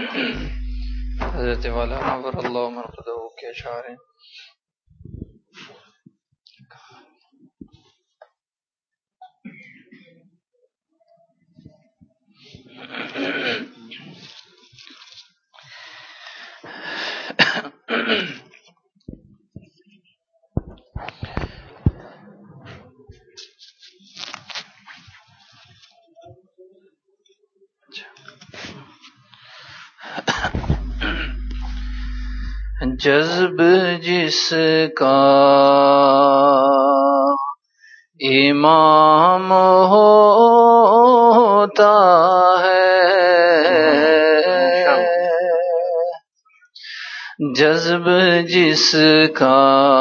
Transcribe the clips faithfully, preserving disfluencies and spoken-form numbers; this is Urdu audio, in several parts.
حضرت والا نور اللہ مرقدہ کے اشعار ہیں. جذب جس کا امام ہوتا ہے، جذب جس کا.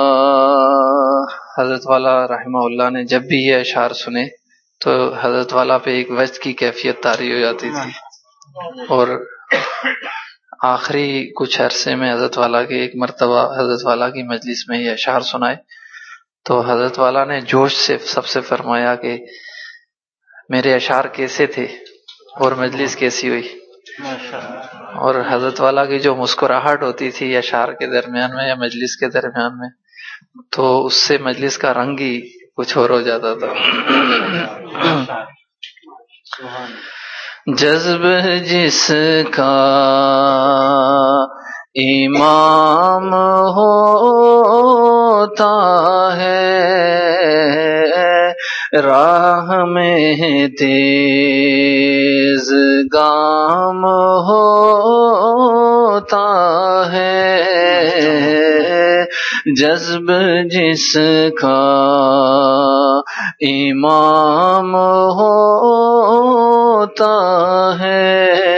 حضرت والا رحمہ اللہ نے جب بھی یہ اشعار سنے تو حضرت والا پہ ایک وجد کی کیفیت طاری ہو جاتی تھی، اور آخری کچھ عرصے میں حضرت والا کے ایک مرتبہ حضرت والا کی مجلس میں یہ اشعار سنائے تو حضرت والا نے جوش سے سب سے فرمایا کہ میرے اشعار کیسے تھے اور مجلس کیسی ہوئی. اور حضرت والا کی جو مسکراہٹ ہوتی تھی اشعار کے درمیان میں یا مجلس کے درمیان میں، تو اس سے مجلس کا رنگ ہی کچھ اور ہو جاتا تھا. جذب جس کا امام ہوتا ہے، راہ میں تیز گام ہوتا ہے، جذب جس کا امام ہوتا ہے.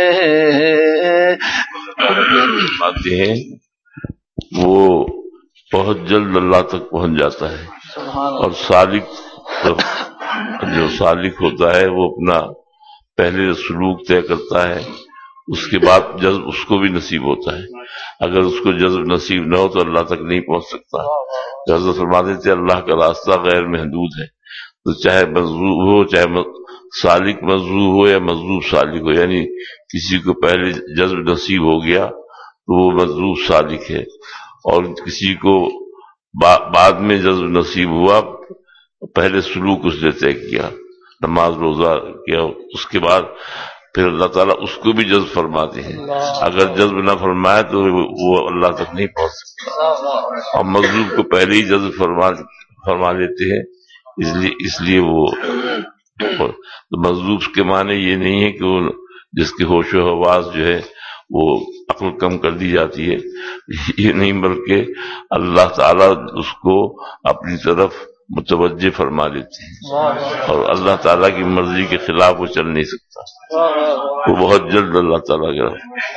آتے ہیں وہ بہت جلد اللہ تک پہنچ جاتا ہے، اور سالک جو سالک ہوتا ہے وہ اپنا پہلے سلوک طے کرتا ہے، اس کے بعد جذب اس کو بھی نصیب ہوتا ہے. اگر اس کو جذب نصیب نہ ہو تو اللہ تک نہیں پہنچ سکتا. حضرت فرماتے تھے اللہ کا راستہ غیر محدود ہے، تو چاہے مذہوب ہو، چاہے سالک مذہوب ہو یا مذہوب سالک ہو، یعنی کسی کو پہلے جذب نصیب ہو گیا تو وہ مذہوب سالک ہے، اور کسی کو بعد میں جذب نصیب ہوا، پہلے سلوک اس نے طے کیا، نماز روزہ کیا، اس کے بعد پھر اللہ تعالیٰ اس کو بھی جذب فرماتے ہیں. اگر جذب نہ فرمائے تو وہ اللہ تک نہیں پہنچ سکتا، اور مذہوب کو پہلے ہی جذب فرما فرما لیتے ہیں. اس لیے اس لیے وہ مذہوب کے معنی یہ نہیں ہے کہ وہ جس کے ہوش و حواس جو ہے وہ عقل کم کر دی جاتی ہے، یہ نہیں، بلکہ اللہ تعالیٰ اس کو اپنی طرف متوجہ فرما لیتے ہیں، اور اللہ تعالیٰ کی مرضی کے خلاف وہ چل نہیں سکتا، وہ بہت جلد اللہ تعالیٰ کا.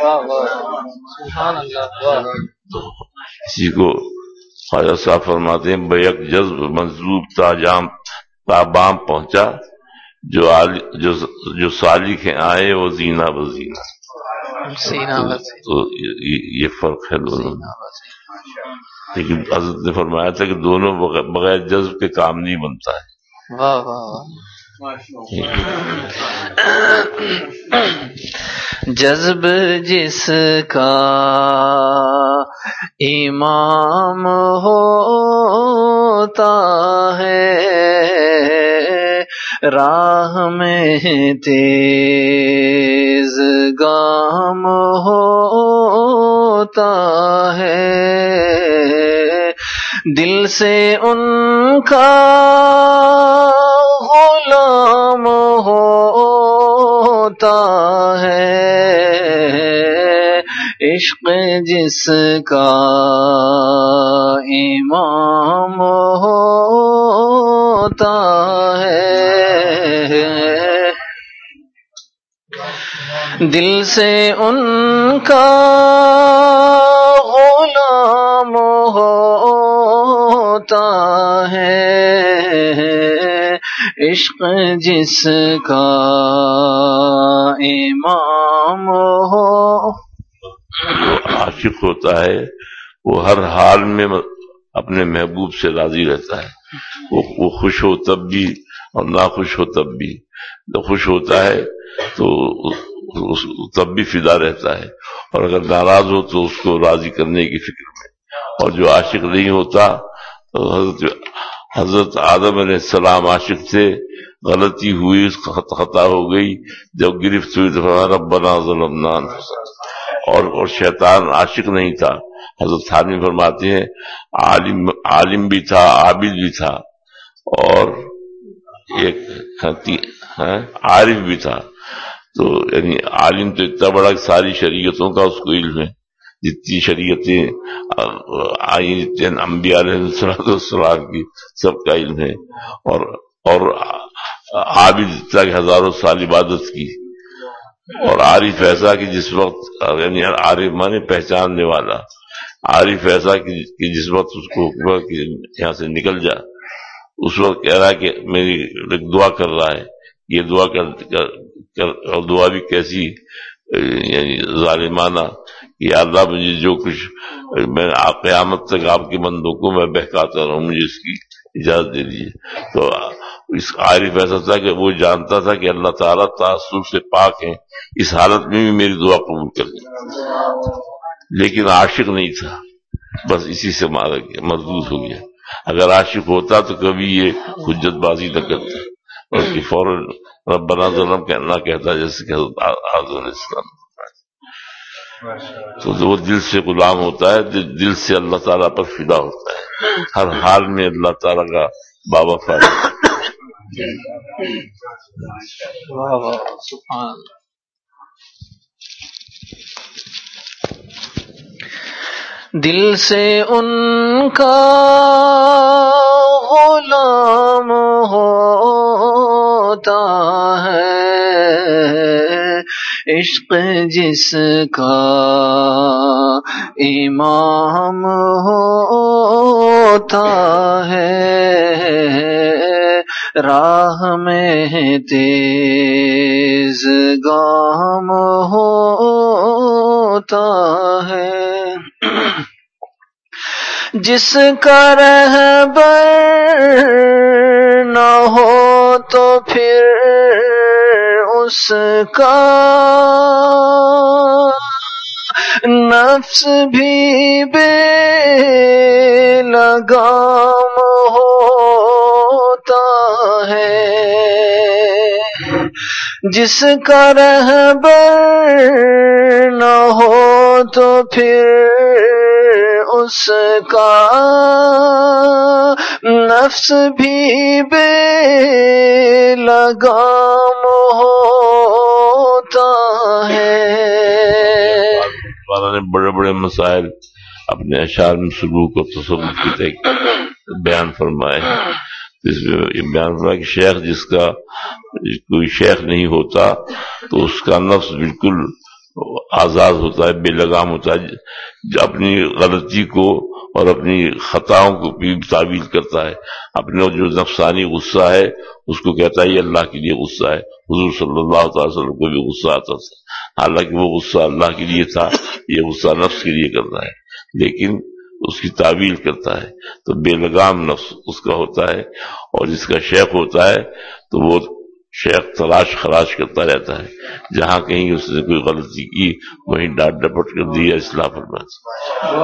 اسی کو خواجہ صاحب فرماتے ہیں بیک جذب مجذوب تاجام تابام پہنچا، جو جو جو سالک ہیں آئے وہ زینہ بزینہ. تو یہ فرق ہے دونوں میں، لیکن حضرت نے فرمایا تھا کہ دونوں بغیر جذب کے کام نہیں بنتا ہے. واہ واہ واہ. جذب جس کا امام ہوتا ہے، راہ میں تیز گام ہوتا ہے، دل سے ان کا غلام ہوتا ہے، عشق جس کا امام ہوتا ہے، دل سے ان کا غلام ہوتا ہے، عشق جس کا امام ہو. جو عاشق ہوتا ہے وہ ہر حال میں اپنے محبوب سے راضی رہتا ہے، وہ خوش ہو تب بھی اور ناخوش ہو تب بھی. جو خوش ہوتا ہے تو تب بھی فدا رہتا ہے، اور اگر ناراض ہو تو اس کو راضی کرنے کی فکر میں. اور جو عاشق نہیں ہوتا تو حضرت حضرت آدم علیہ السلام عاشق تھے، غلطی ہوئی، خطا ہو گئی، جب گرفت ہوئی تو ربنا ظلمنا انفسنا. اور اور شیطان عاشق نہیں تھا. حضرت ثانی فرماتے ہیں عالم عالم بھی تھا، عابد بھی تھا، اور ایک عارف بھی تھا. تو یعنی عالم تو اتنا بڑا کہ ساری شریعتوں کا اس کو علم ہے، جتنی شریعتیں آئی، جتنے انبیاء علیہ السلام کی سب کا علم ہے. اور اور عابد اتنا کہ ہزاروں سال عبادت کی. اور عارف ایسا کہ جس وقت یعنی عارف مانے پہچاننے والا، عارف ایسا کہ جس وقت اس کو کہ یہاں سے نکل جا، اس وقت کہہ رہا ہے کہ میری ایک دعا کر رہا ہے. یہ دعا کر, کر, کر اور دعا بھی کیسی یعنی ظالمانہ کہ یا اللہ مجھے جو کچھ میں قیامت تک آپ کے بندوں کو میں بہکاتا رہوں، مجھے اس کی اجازت دے دیجیے. تو اس عارف ایسا تھا کہ وہ جانتا تھا کہ اللہ تعالیٰ تعصب سے پاک ہیں، اس حالت میں بھی میری دعا قبول کر لیں. لیکن عاشق نہیں تھا، بس اسی سے مارا گیا، مردود ہو گیا. اگر عاشق ہوتا تو کبھی یہ حجت بازی نہ کرتا، اور کہ فوراً ربنا ظلم کہنا کہتا، جیسے کہ آدم علیہ السلام. تو وہ دل سے غلام ہوتا ہے، دل سے اللہ تعالیٰ پر فدا ہوتا ہے، ہر حال میں اللہ تعالیٰ کا بابا فائدہ. دل سے ان کا غلام ہوتا ہے، عشق جس کا امام ہوتا ہے، راہ میں تیز گام ہوتا ہے. جس کا رہبر نہ ہو تو پھر اس کا نفس بھی بے لگام ہوتا ہے. جس کا رہبر نہ ہو تو پھر اس کا نفس بھی بے لگام ہوتا ہے. مولانا نے بڑے بڑے مسائل اپنے اشعار میں سلوک اور تصوف کی بیان فرمائے. اس میں یہ بیان فرمایا کہ شیخ جس کا کوئی شیخ نہیں ہوتا تو اس کا نفس بالکل آزاد ہوتا ہے، بے لگام ہوتا ہے، اپنی غلطی کو اور اپنی خطاؤں کو بھی تعویل کرتا ہے. اپنے جو نفسانی غصہ ہے اس کو کہتا ہے یہ اللہ کے لیے غصہ ہے. حضور صلی اللہ تعالی وسلم کو بھی غصہ آتا تھا، حالانکہ وہ غصہ اللہ کے لیے تھا، یہ غصہ نفس کے لیے کرنا ہے، لیکن اس کی تعویل کرتا ہے. تو بے لگام نفس اس کا ہوتا ہے. اور جس کا شیخ ہوتا ہے تو وہ شیخ تلاش خراش کرتا رہتا ہے، جہاں کہیں اس نے کوئی غلطی کی وہیں ڈانٹ ڈپٹ کر دی، اصلاح فرماتا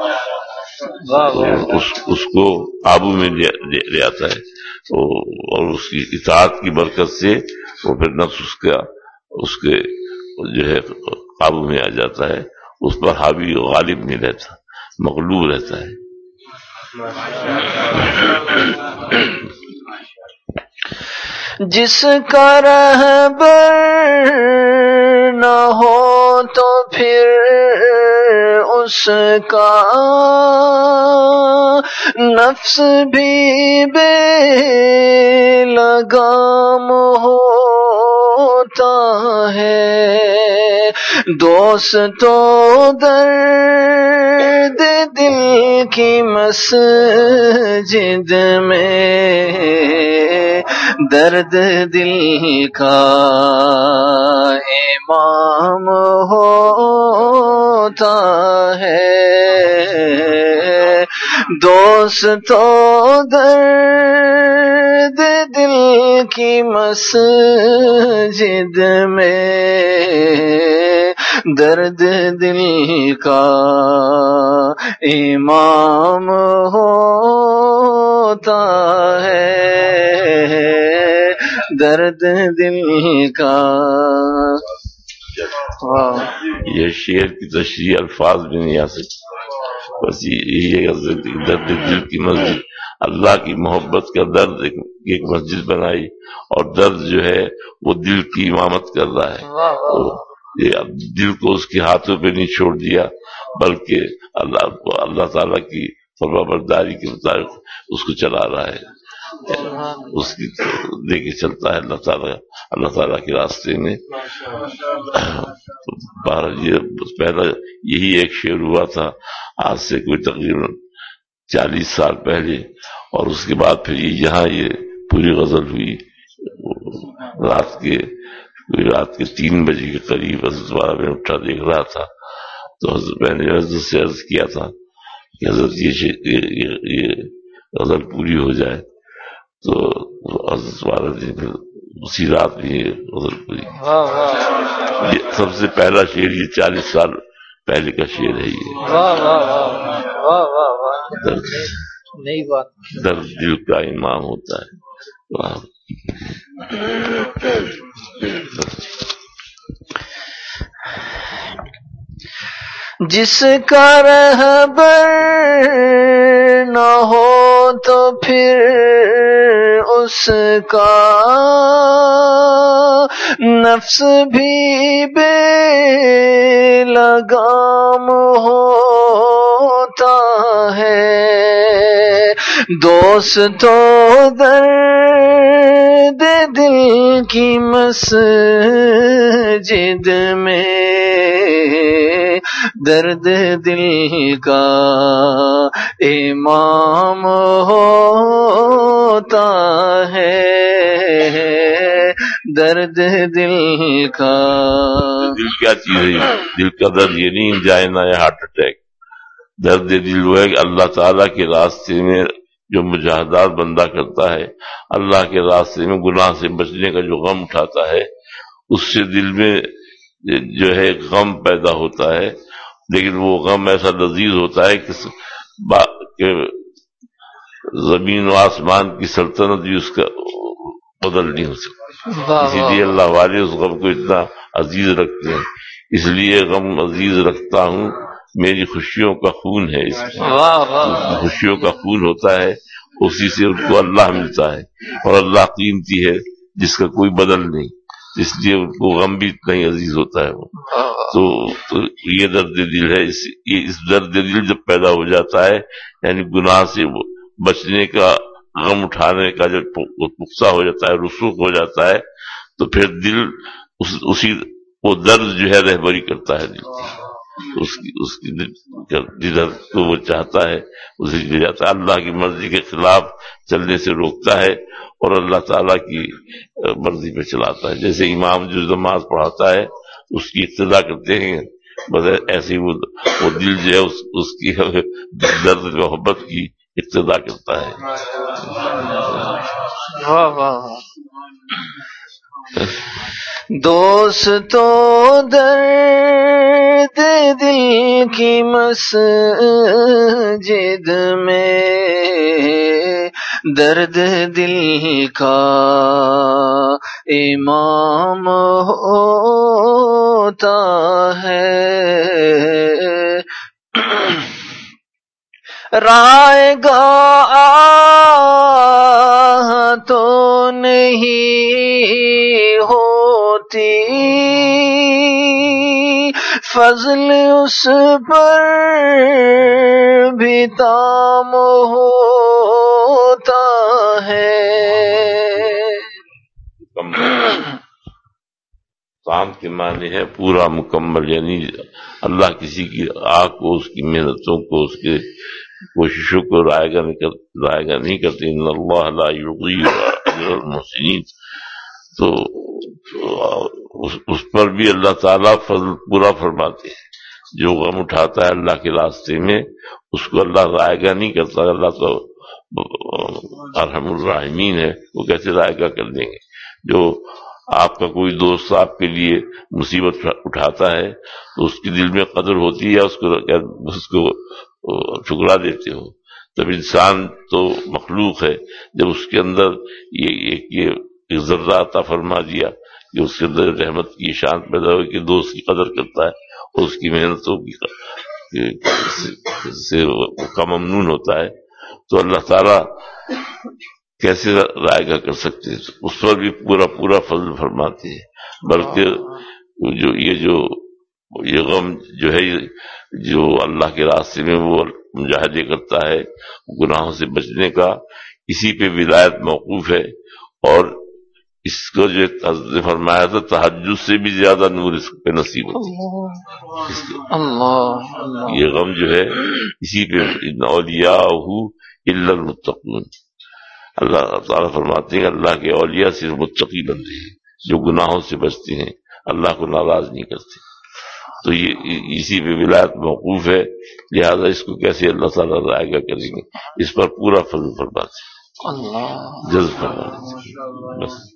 اس, اس کو قابو میں لے آتا ہے، اور اس کی اطاعت کی برکت سے وہ پھر نفس اس کا اس کے جو ہے قابو میں آ جاتا ہے، اس پر حاوی و غالب نہیں رہتا، مغلوب رہتا ہے. جس کا رہبر نہ ہو تو پھر اس کا نفس بھی بے لگام ہوتا ہے. دوستو درد دل کی مسجد میں درد دل کا امام ہوتا ہے. دوستو درد دل کی مسجد میں درد دل کا امام ہوتا ہے، درد دل کا. یہ شعر کی تشریح الفاظ بھی نہیں آ سکتی، بس یہ درد دل کی مسجد، اللہ کی محبت کا درد ایک مسجد بنائی، اور درد جو ہے وہ دل کی امامت کر رہا ہے. یہ دل کو اس کے ہاتھوں پہ نہیں چھوڑ دیا، بلکہ اللہ کو اللہ تعالیٰ کی فرما برداری کے مطابق اس کو چلا رہا ہے، اس کی لے کے چلتا ہے اللہ تعالیٰ اللہ تعالیٰ کے راستے میں. یہ پہلا یہی ایک شعر ہوا تھا آج سے کوئی تقریباً چالیس سال پہلے، اور اس کے بعد پھر یہاں یہ پوری غزل ہوئی رات کے رات کے تین بجے کے قریب. حضرت والا میں اٹھا دیکھ رہا تھا تو حضرت میں نے حضرت سے عرض کیا تھا کہ حضرت یہ یہ غزل پوری ہو جائے، تو حضرت والا نے پھر اسی رات میں یہ غزل پوری. یہ سب سے پہلا شعر یہ چالیس سال پہلے کا شعر ہے. یہ درد درد دل کا امام ہوتا ہے. جس کا رہبر نہ ہو تو پھر اس کا نفس بھی بے لگام ہوتا ہے. دوستو درد دل کی مسجد میں درد دل کا امام ہوتا ہے، درد دل کا. دل کیا چیز ہے؟ دل کا درد یہ نہیں جائے نہ یا ہارٹ اٹیک. درد دل وہ ہے کہ اللہ تعالیٰ کے راستے میں جو مجاہدات بندہ کرتا ہے، اللہ کے راستے میں گناہ سے بچنے کا جو غم اٹھاتا ہے، اس سے دل میں جو ہے غم پیدا ہوتا ہے. لیکن وہ غم ایسا لذیذ ہوتا ہے کہ زمین و آسمان کی سلطنت بھی اس کا بدل نہیں ہو سکتی. اسی لیے اللہ والے اس غم کو اتنا عزیز رکھتے ہیں. اس لیے غم عزیز رکھتا ہوں، میری خوشیوں کا خون ہے. اس خوشیوں کا خون ہوتا ہے، اسی سے ان کو اللہ ملتا ہے، اور اللہ قیمتی ہے جس کا کوئی بدل نہیں، اس لیے ان کو غم بھی اتنا ہی عزیز ہوتا ہے. وہ تو, تو یہ درد دل ہے. اس, اس درد دل جب پیدا ہو جاتا ہے، یعنی گناہ سے بچنے کا غم اٹھانے کا جب پختہ ہو جاتا ہے، رسوخ ہو جاتا ہے، تو پھر دل اس, اسی وہ درد جو ہے رہبری کرتا ہے دل کی. اس کی اس کی جدھر کو وہ چاہتا ہے اسے لے جاتا ہے، اللہ کی مرضی کے خلاف چلنے سے روکتا ہے اور اللہ تعالیٰ کی مرضی پہ چلاتا ہے. جیسے امام جو نماز پڑھاتا ہے اس کی اقتدا کرتے ہیں، بس ایسے ہی وہ دل جو ہے اس, اس کی درد محبت کی اقتدا کرتا ہے. واہ واہ. دوستو درد دل کی مسجد میں درد دل کا امام ہوتا ہے. رائے گاہ تو نہیں ہوتی، فضل اس پر بھی تام ہوتا ہے. تام کے معنی ہے پورا مکمل، یعنی اللہ کسی کی آنکھ کو، اس کی محنتوں کو، اس کے کوششوں کو رائے گا نہیں کرتے. ان اللہ لا یضیع اجر المحسنین. تو اس پر بھی اللہ تعالیٰ فضل پورا فرماتے ہیں. جو غم اٹھاتا ہے اللہ کے راستے میں، اس کو اللہ رائے گا نہیں کرتا. اللہ تو ارحم الراحمین ہے، وہ کیسے رائے گا کر دیں گے. جو آپ کا کوئی دوست آپ کے لیے مصیبت اٹھاتا ہے تو اس کی دل میں قدر ہوتی ہے، اس کو اس کو ٹھکرا دیتے ہو. تب انسان تو مخلوق ہے، جب اس کے اندر یہ ایک یہ ذرہ عطا فرما دیا کہ اس کے اندر رحمت کی شان پیدا ہو کہ دوست کی قدر کرتا ہے اور اس کی محنتوں کی سے کا ممنون ہوتا ہے، تو اللہ تعالیٰ کیسے رائے گا کر سکتے ہیں؟ اس پر بھی پورا پورا فضل فرماتے ہیں. بلکہ جو یہ جو یہ غم جو ہے جو اللہ کے راستے میں وہ مجاہدے کرتا ہے گناہوں سے بچنے کا، اسی پہ ولایت موقوف ہے. اور اس کو جو حضرت فرمایا تھا تہجد سے بھی زیادہ نور اس پہ نصیب ہوتا ہے. یہ غم جو ہے اسی پہ اولیاءہ الا المتقون، اللہ تعالیٰ فرماتے ہیں کہ اللہ کے اولیاء صرف متقی بندے ہیں جو گناہوں سے بچتے ہیں، اللہ کو ناراض نہیں کرتے. تو یہ اسی پہ ولایت موقوف ہے، لہذا اس کو کیسے اللہ تعالیٰ رائے گا کریں گے؟ اس پر پورا فضل فرماتے ہیں، جذب فرماتے ہیں.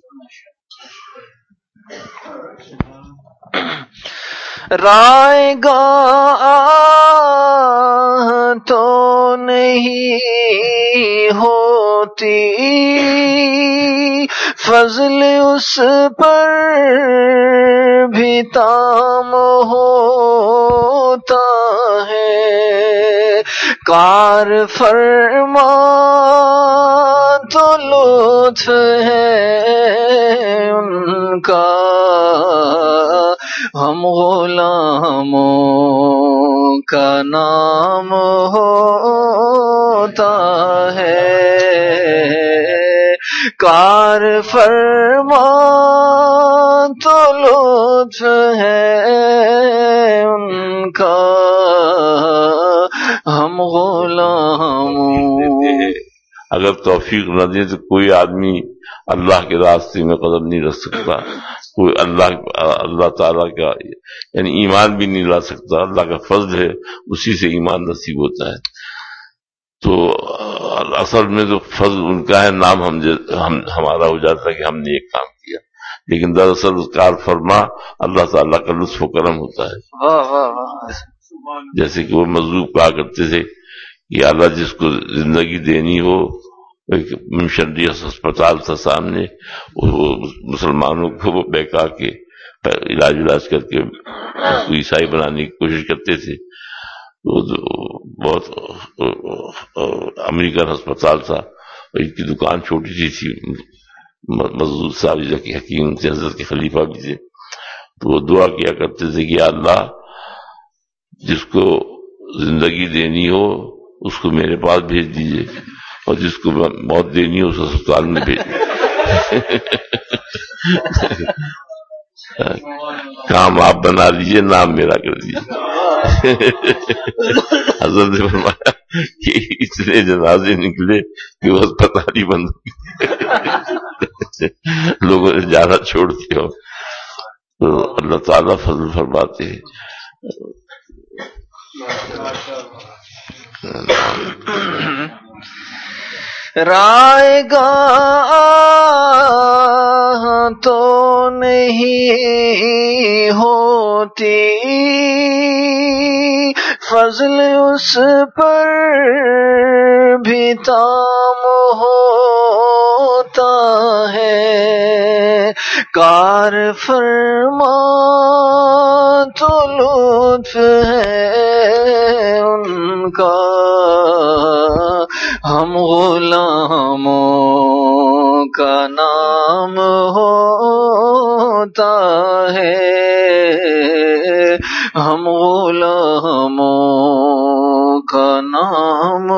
رائے گاہ تو نہیں ہوتی، فضل اس پر بھی تام ہوتا ہے. کار فرما تو لطف ہے ان کا، ہم غلاموں کا نام ہوتا ہے. کار فرما تو لطف ہے ان کا، ہم غلاموں. اگر توفیق نہ دے تو کوئی آدمی اللہ کے راستے میں قدم نہیں رکھ سکتا، کوئی اللہ اللہ تعالیٰ کا یعنی ایمان بھی نہیں لا سکتا. اللہ کا فضل ہے، اسی سے ایمان نصیب ہوتا ہے. تو اصل میں تو فضل ان کا ہے، نام ہم, ہم ہمارا ہو جاتا ہے کہ ہم نے ایک کام کیا، لیکن دراصل کار فرما اللہ تعالیٰ کا لطف و کرم ہوتا ہے. جیسے کہ وہ مظلوم کہا کرتے تھے کہ اللہ جس کو زندگی دینی ہو، ایک مشنری ہسپتال تھا سامنے، وہ مسلمانوں کو وہ بہکا کے علاج علاج کر کے عیسائی بنانے کی کوشش کرتے تھے. بہت امریکن ہسپتال تھا، ان کی دکان چھوٹی سی تھی. مزدور صاحب جو کہ حکیم تھے، حضرت کے خلیفہ بھی تھے، تو وہ دعا کیا کرتے تھے کہ اللہ جس کو زندگی دینی ہو اس کو میرے پاس بھیج دیجئے، اور جس کو موت دینی ہو اس اسپتال میں بھیج کام آپ بنا لیجئے، نام میرا کر دیجیے. حضرت نے فرمایا کہ اتنے جنازے نکلے کہ وہ اسپتال ہی بند ہو، لوگوں نے جانا چھوڑ دیا. تو اللہ تعالیٰ فضل فرماتے ہیں. رائے گاہ تو نہیں ہوتی، فضل اس پر بھی تام ہوتا ہے. کار فرما تو لطف ہے ان کا، ہم غلاموں کا نام ہوتا ہے. ہم غلاموں کا نام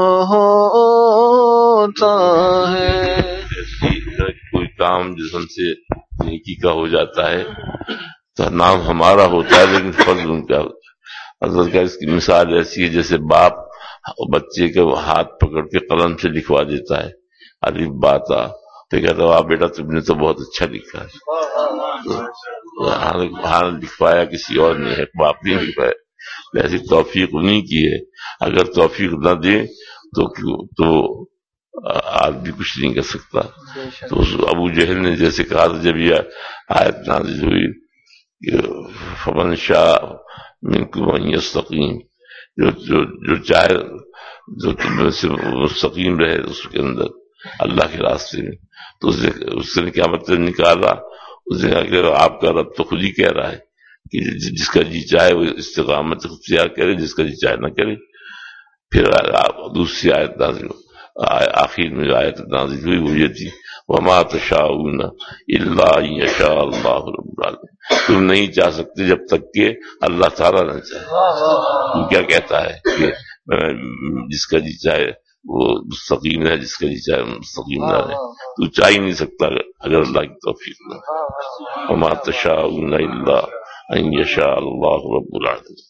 ہوتا ہے. کوئی کام جس ہم سے نیکی کا ہو جاتا ہے تو نام ہمارا ہوتا ہے لیکن فضل ان کا ہوتا ہے. حضرت کا اس کی مثال ایسی ہے جیسے باپ بچے کے ہاتھ پکڑ کے قلم سے لکھوا دیتا ہے الف با تا، تو کہتا ہے بیٹا تم نے تو بہت اچھا لکھا ہے، ہاں لکھوایا کسی اور نے ہے، باپ نے لکھوایا. ایسی توفیق انہیں کی ہے. اگر توفیق نہ دے تو تو آدمی کچھ نہیں کر سکتا. تو ابو جہل نے جیسے کہا تھا جب یہ آیت نازل ہوئی فمن شاء منکم ان یستقیم، جو جو جو چاہے جو تم میں سے مستقیم رہے اس کے اندر اللہ کے راستے میں. تو اس نے اس نے کیا مطلب نکالا، اس نے کہا کہ آپ کا رب تو خود ہی کہہ رہا ہے کہ جس کا جی چاہے وہ استقامت اختیار کرے، جس کا جی چاہے نہ کرے. پھر دوسری آیت نازل آخر میں جو آیت نازل ہوئی وہ یہ تھی وما تشاءون الا ان یشاء اللہ رب العالمین، تم نہیں چاہ سکتے جب تک کہ اللہ تعالیٰ نہ چاہے. تو کیا کہتا ہے کہ جس کا جی چاہے وہ مستقیم رہے، جس کا جی چاہے مستقیم نہ رہے. تو چاہ ہی نہیں سکتا اگر اللہ کی توفیق نہ. وما تشاءون الا ان یشاء اللہ رب العالمین.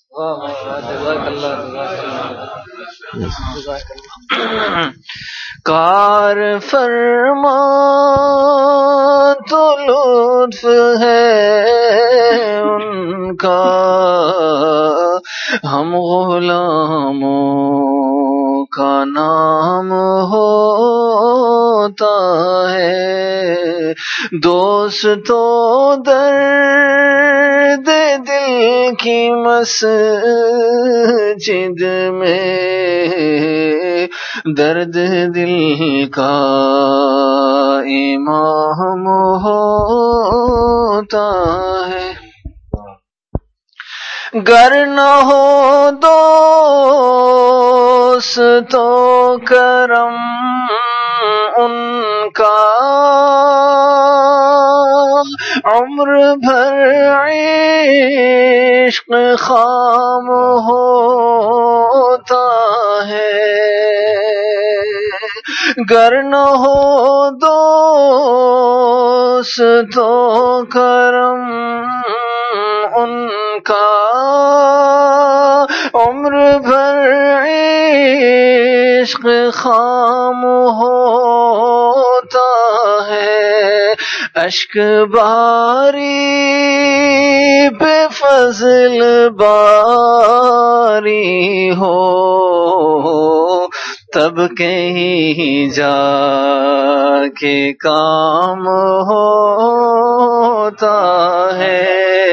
کار فرما تو لطف ہے ان کا، ہم غلاموں کا نام ہوتا ہے. دوست تو درد دل کی مسجد میں درد دل کا امام ہوتا ہے. گر نہ ہو دوست تو کرم ان کا، عمر بھر عشق خام ہوتا ہے. گر نہ ہو دوست تو کرم ان کا، عمر بھر عشق خام ہوتا ہے. اشک باری بے فضل باری ہو تب کہیں جا کے کام ہوتا ہے.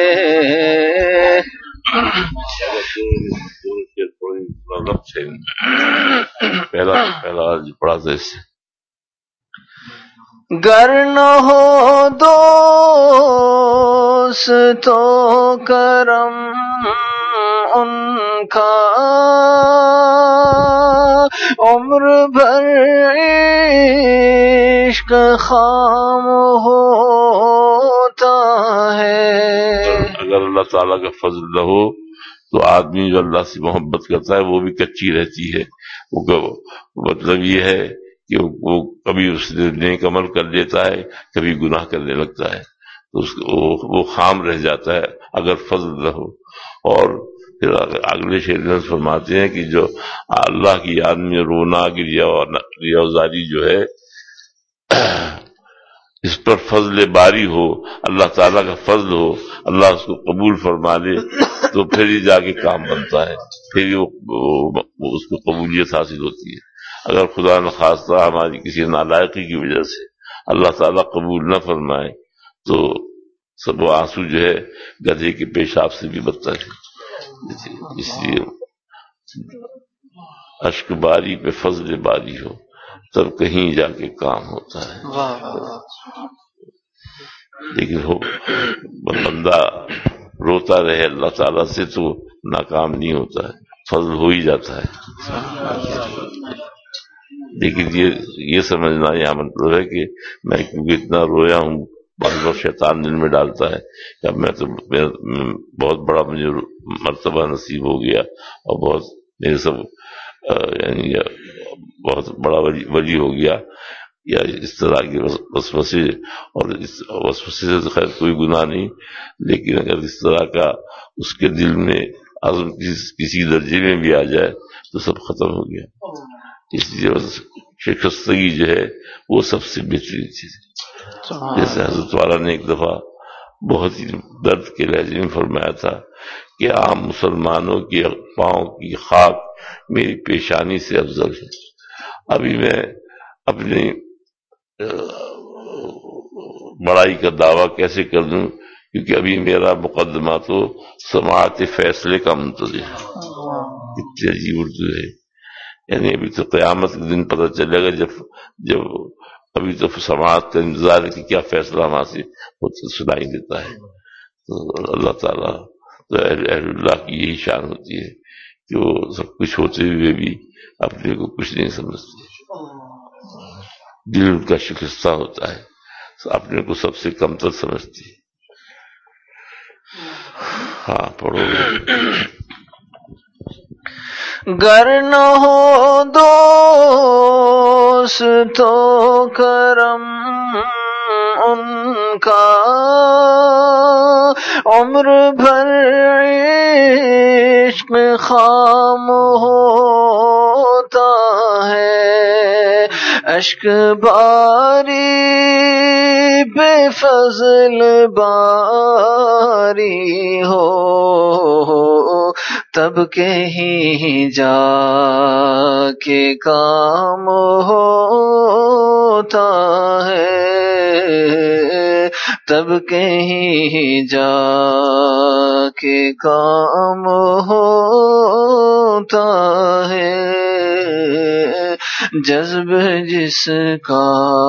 پہلا پہلا پڑھا تھا اس سے گر نہ ہو دوست تو کرم ان کا، عمر بھر عشق خام ہوتا ہے. اگر اللہ تعالیٰ کا فضل نہ ہو تو آدمی جو اللہ سے محبت کرتا ہے وہ بھی کچی رہتی ہے. وہ مطلب یہ ہے کہ وہ کبھی اس نے نیک عمل کر لیتا ہے، کبھی گناہ کرنے لگتا ہے، تو اس وہ خام رہ جاتا ہے اگر فضل نہ ہو. اور پھر اگلے شعر میں فرماتے ہیں کہ جو اللہ کی یاد میں رونا کی ریاضاری جو ہے اس پر فضل باری ہو، اللہ تعالیٰ کا فضل ہو، اللہ اس کو قبول فرما لے تو پھر ہی جا کے کام بنتا ہے، پھر ہی وہ اس کو قبولیت حاصل ہوتی ہے. اگر خدا نخواستہ ہماری کسی نالائقی کی وجہ سے اللہ تعالیٰ قبول نہ فرمائے تو سب وہ آنسو جو ہے گدھے کے پیشاب سے بھی بدتر ہے. اس لیے اشک باری پہ فضل باری ہو تب کہیں جا کے کام ہوتا ہے. لیکن ہو بندہ روتا رہے اللہ تعالیٰ سے تو ناکام نہیں ہوتا ہے، فضل ہو ہی جاتا ہے. لیکن یہ یہ سمجھنا یہاں مطلب ہے کہ میں کیونکہ اتنا رویا ہوں، بعض بار شیطان دل میں ڈالتا ہے کہ اب میں تو بہت بڑا مجھے مرتبہ نصیب ہو گیا اور بہت میرے سب یعنی بہت بڑا ولی ولی ہو گیا، یا اس طرح کے وسوسے. اور اس وسوسے سے تو خیر کوئی گناہ نہیں، لیکن اگر اس طرح کا اس کے دل میں عزم کسی درجے میں بھی آ جائے تو سب ختم ہو گیا. اس لیے شکستگی جو ہے وہ سب سے بہترین چیز ہے. جیسے حضرت والا نے ایک دفعہ بہت ہی درد کے لہجے میں فرمایا تھا کہ عام مسلمانوں کی پاؤں کی خاک میری پیشانی سے افضل ہے. ابھی میں اپنی بڑائی کا دعویٰ کیسے کر دوں، کیونکہ ابھی میرا مقدمہ تو سماعت فیصلے کا منتظر ہے. اتنی عجیب اردو ہے، یعنی ابھی تو قیامت کے دن پتہ چلے گا، جب جب ابھی تو سماعت کا انتظار ہے کہ کیا فیصلہ وہاں سے سنائی دیتا ہے. تو اللہ تعالیٰ تو اہل اللہ کی یہی شان ہوتی ہے کہ وہ سب کچھ ہوتے ہوئے بھی اپنے کو کچھ نہیں سمجھتے. دل ان کا شکستہ ہوتا ہے، اپنے کو سب سے کمتر سمجھتی ہے. ہاں پڑھو. گر نہ ہو دوست تو کرم ان کا، عمر بھر عشق خام ہوتا ہے. اشک باری بے فضل باری ہو، تب کہیں جا کے کام ہوتا ہے. تب کہیں جا کے کام ہوتا ہے. جذب جس کا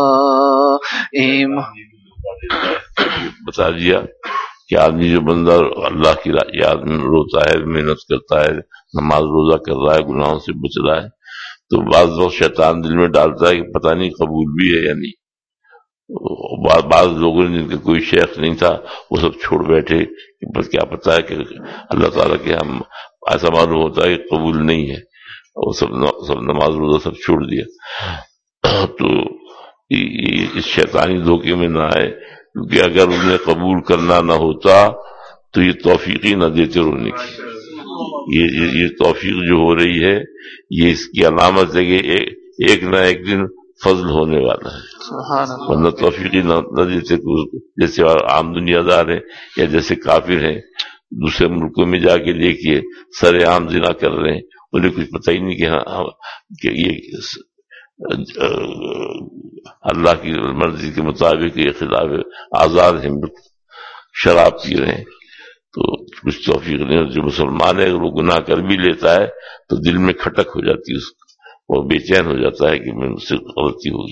ایمان بتا دیا کہ آدمی جو بندہ اللہ کی یاد میں روتا ہے، محنت کرتا ہے، نماز روزہ کر رہا ہے، گناہوں سے بچ رہا ہے، تو بعض وقت شیطان دل میں ڈالتا ہے کہ پتہ نہیں قبول بھی ہے یا نہیں. بعض لوگوں نے جن کا کوئی شیخ نہیں تھا وہ سب چھوڑ بیٹھے کہ بس کیا پتہ ہے کہ اللہ تعالیٰ کے ہم ایسا معلوم ہوتا ہے کہ قبول نہیں ہے، وہ سب سب نماز روزہ سب چھوڑ دیا. تو اس شیطانی دھوکے میں نہ آئے، کیونکہ اگر انہیں قبول کرنا نہ ہوتا تو یہ توفیقی نہ دیتے رونے کی. یہ یہ توفیق جو ہو رہی ہے یہ اس کی علامت ہے کہ ایک نہ ایک دن فضل ہونے والا ہے. ورنہ توفیقی نہ دیتے. جیسے عام دنیا دار ہیں یا جیسے کافر ہیں، دوسرے ملکوں میں جا کے دیکھیے سر عام زنا کر رہے ہیں، انہیں کچھ پتہ ہی نہیں کہ ہاں کہ یہ اللہ کی مرضی کے مطابق یہ خلاف آزاد ہیں، شراب پی رہے ہیں، تو کچھ توفیق نہیں. جو مسلمان ہے اگر وہ گناہ کر بھی لیتا ہے تو دل میں کھٹک ہو جاتی ہے، اس کو وہ بے چین ہو جاتا ہے کہ میں مجھ سے غلطی ہوگی.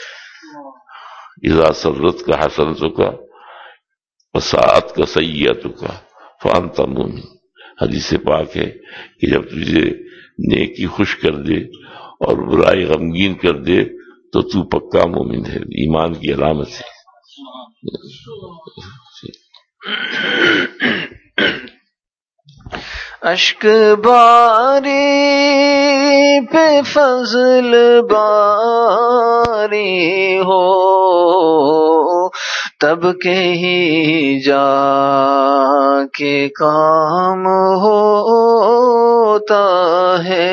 اذا سرت کا حسنتوں کا وساعت کا سیئتوں کا فانت مومن. حدیث پاک ہے کہ جب تجھے نیکی خوش کر دے اور برائی غمگین کر دے تو تو پکا مومن ہے، ایمان کی علامت ہے. اشک باری پہ فضل باری ہو، تب کہیں جا کے کام ہوتا ہے.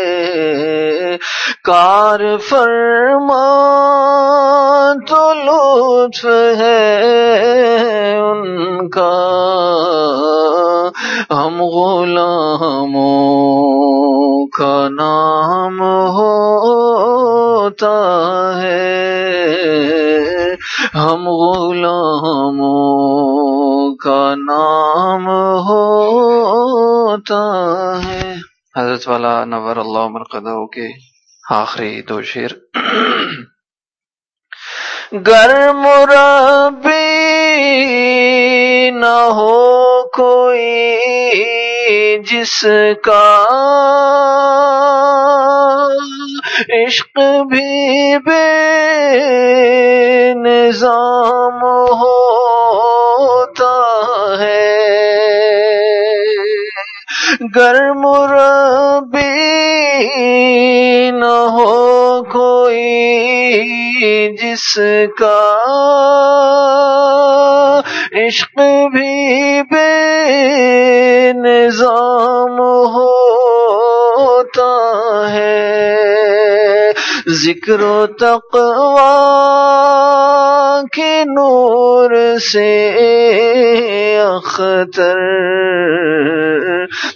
کار فرما تو لطف ہے ان کا، ہم غلاموں کا نام ہوتا ہے. ہم غلاموں کا نام ہوتا ہے. حضرت والا نور اللہ مرقدہ کے آخری دو شعر. گر مربی نہ ہو کوئی جس کا عشق بھی بے نظام ہوتا ہے. گر مربی نہ ہو کوئی جس کا عشق بھی بے نظام ہوتا ہے. ذکر و تقوی کے نور سے اختر،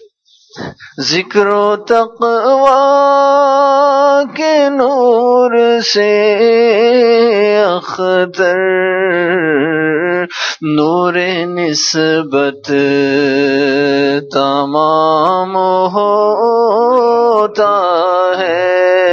ذکر و تقوی کے نور سے اختر نور نسبت تمام ہوتا ہے،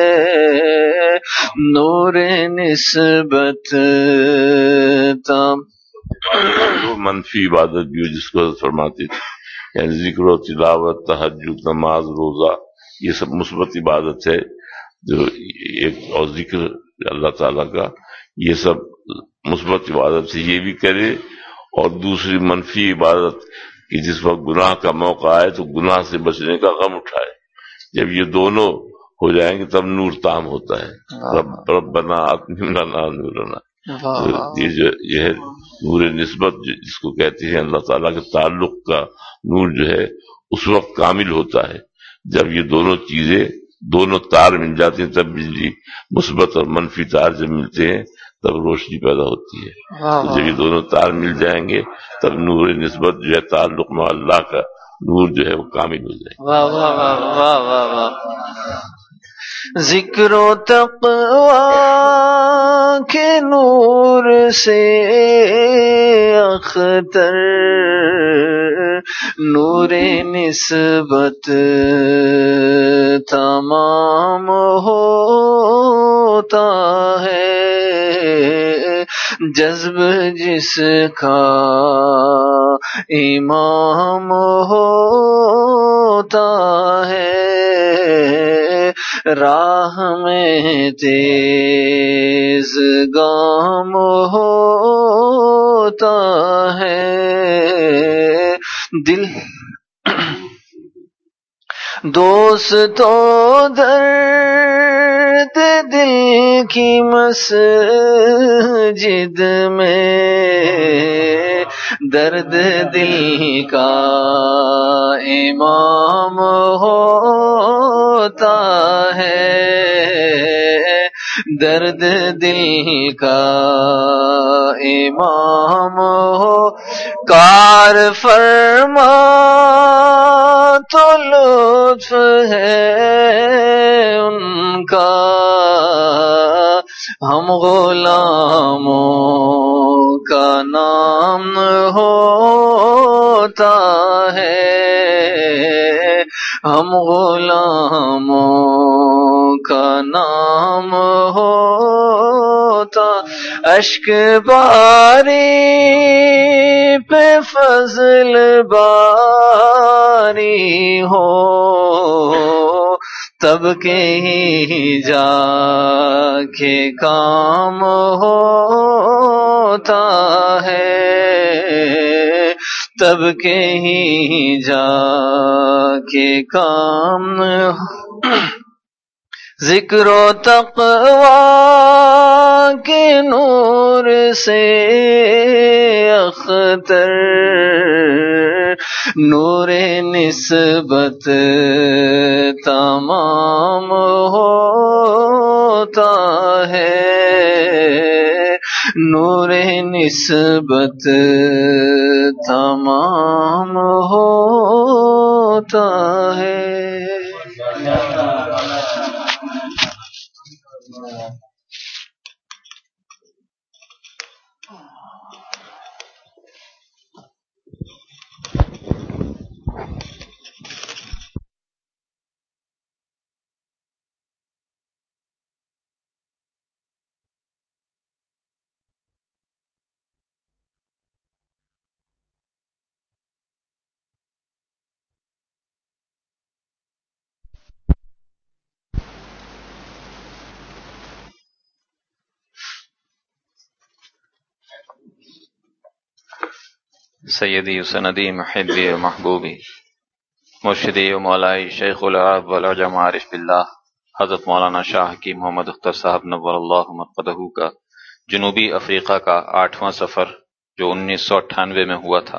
نور نسبت تمام منفی عبادت بھی ہو جس کو حضرت فرماتے تھے، یعنی ذکر و تلاوت، تہجد، نماز، روزہ، یہ سب مثبت عبادت ہے جو ایک، اور ذکر اللہ تعالیٰ کا، یہ سب مثبت عبادت ہے، یہ بھی کرے۔ اور دوسری منفی عبادت کہ جس وقت گناہ کا موقع آئے تو گناہ سے بچنے کا غم اٹھائے، جب یہ دونوں ہو جائیں گے تب نور تام ہوتا ہے۔ رب ربنا اتمم لنا نورنا، یہ جو یہ ہے نور نسبت جس کو کہتے ہیں، اللہ تعالیٰ کے تعلق کا نور جو ہے اس وقت کامل ہوتا ہے جب یہ دونوں چیزیں، دونوں تار مل جاتے ہیں، تب بجلی، مثبت اور منفی تار جب ملتے ہیں تب روشنی پیدا ہوتی ہے۔ تو جب یہ دونوں تار مل جائیں گے تب نور نسبت جو ہے تعلق میں اللہ کا نور جو ہے وہ کامل ہو جائے گا۔ واہ واہ واہ واہ واہ واہ۔ ذکر و تقوی کے نور سے اختر نور نسبت تمام ہوتا ہے، جذب جس کا امام ہوتا ہے، راہ میں تیز گام ہوتا ہے، دل دوستوں درد دل کی مسجد میں درد دل کا امام ہوتا ہے، درد دل کا امام ہو، کار فرما تو لطف ہے ان کا، ہم غلاموں کا نام ہوتا ہے، ہم غلاموں کا نام ہوتا، اشک باری پہ فضل باری ہو تب کے ہی جا کے کام ہوتا ہے، تب کے ہی جا کے کام۔ ذکر و تقوی کے نور سے اختر نور نسبت تمام ہوتا ہے، نور نسبت تمام ہوتا ہے۔ سیدی و سندی محبی و محبوبی مرشدی و مولائی شیخ العرب والعجم عارف باللہ حضرت مولانا شاہ حکیم محمد اختر صاحب نور اللہ مرقدہ کا جنوبی افریقہ کا آٹھواں سفر جو انیس سو اٹھانوے میں ہوا تھا،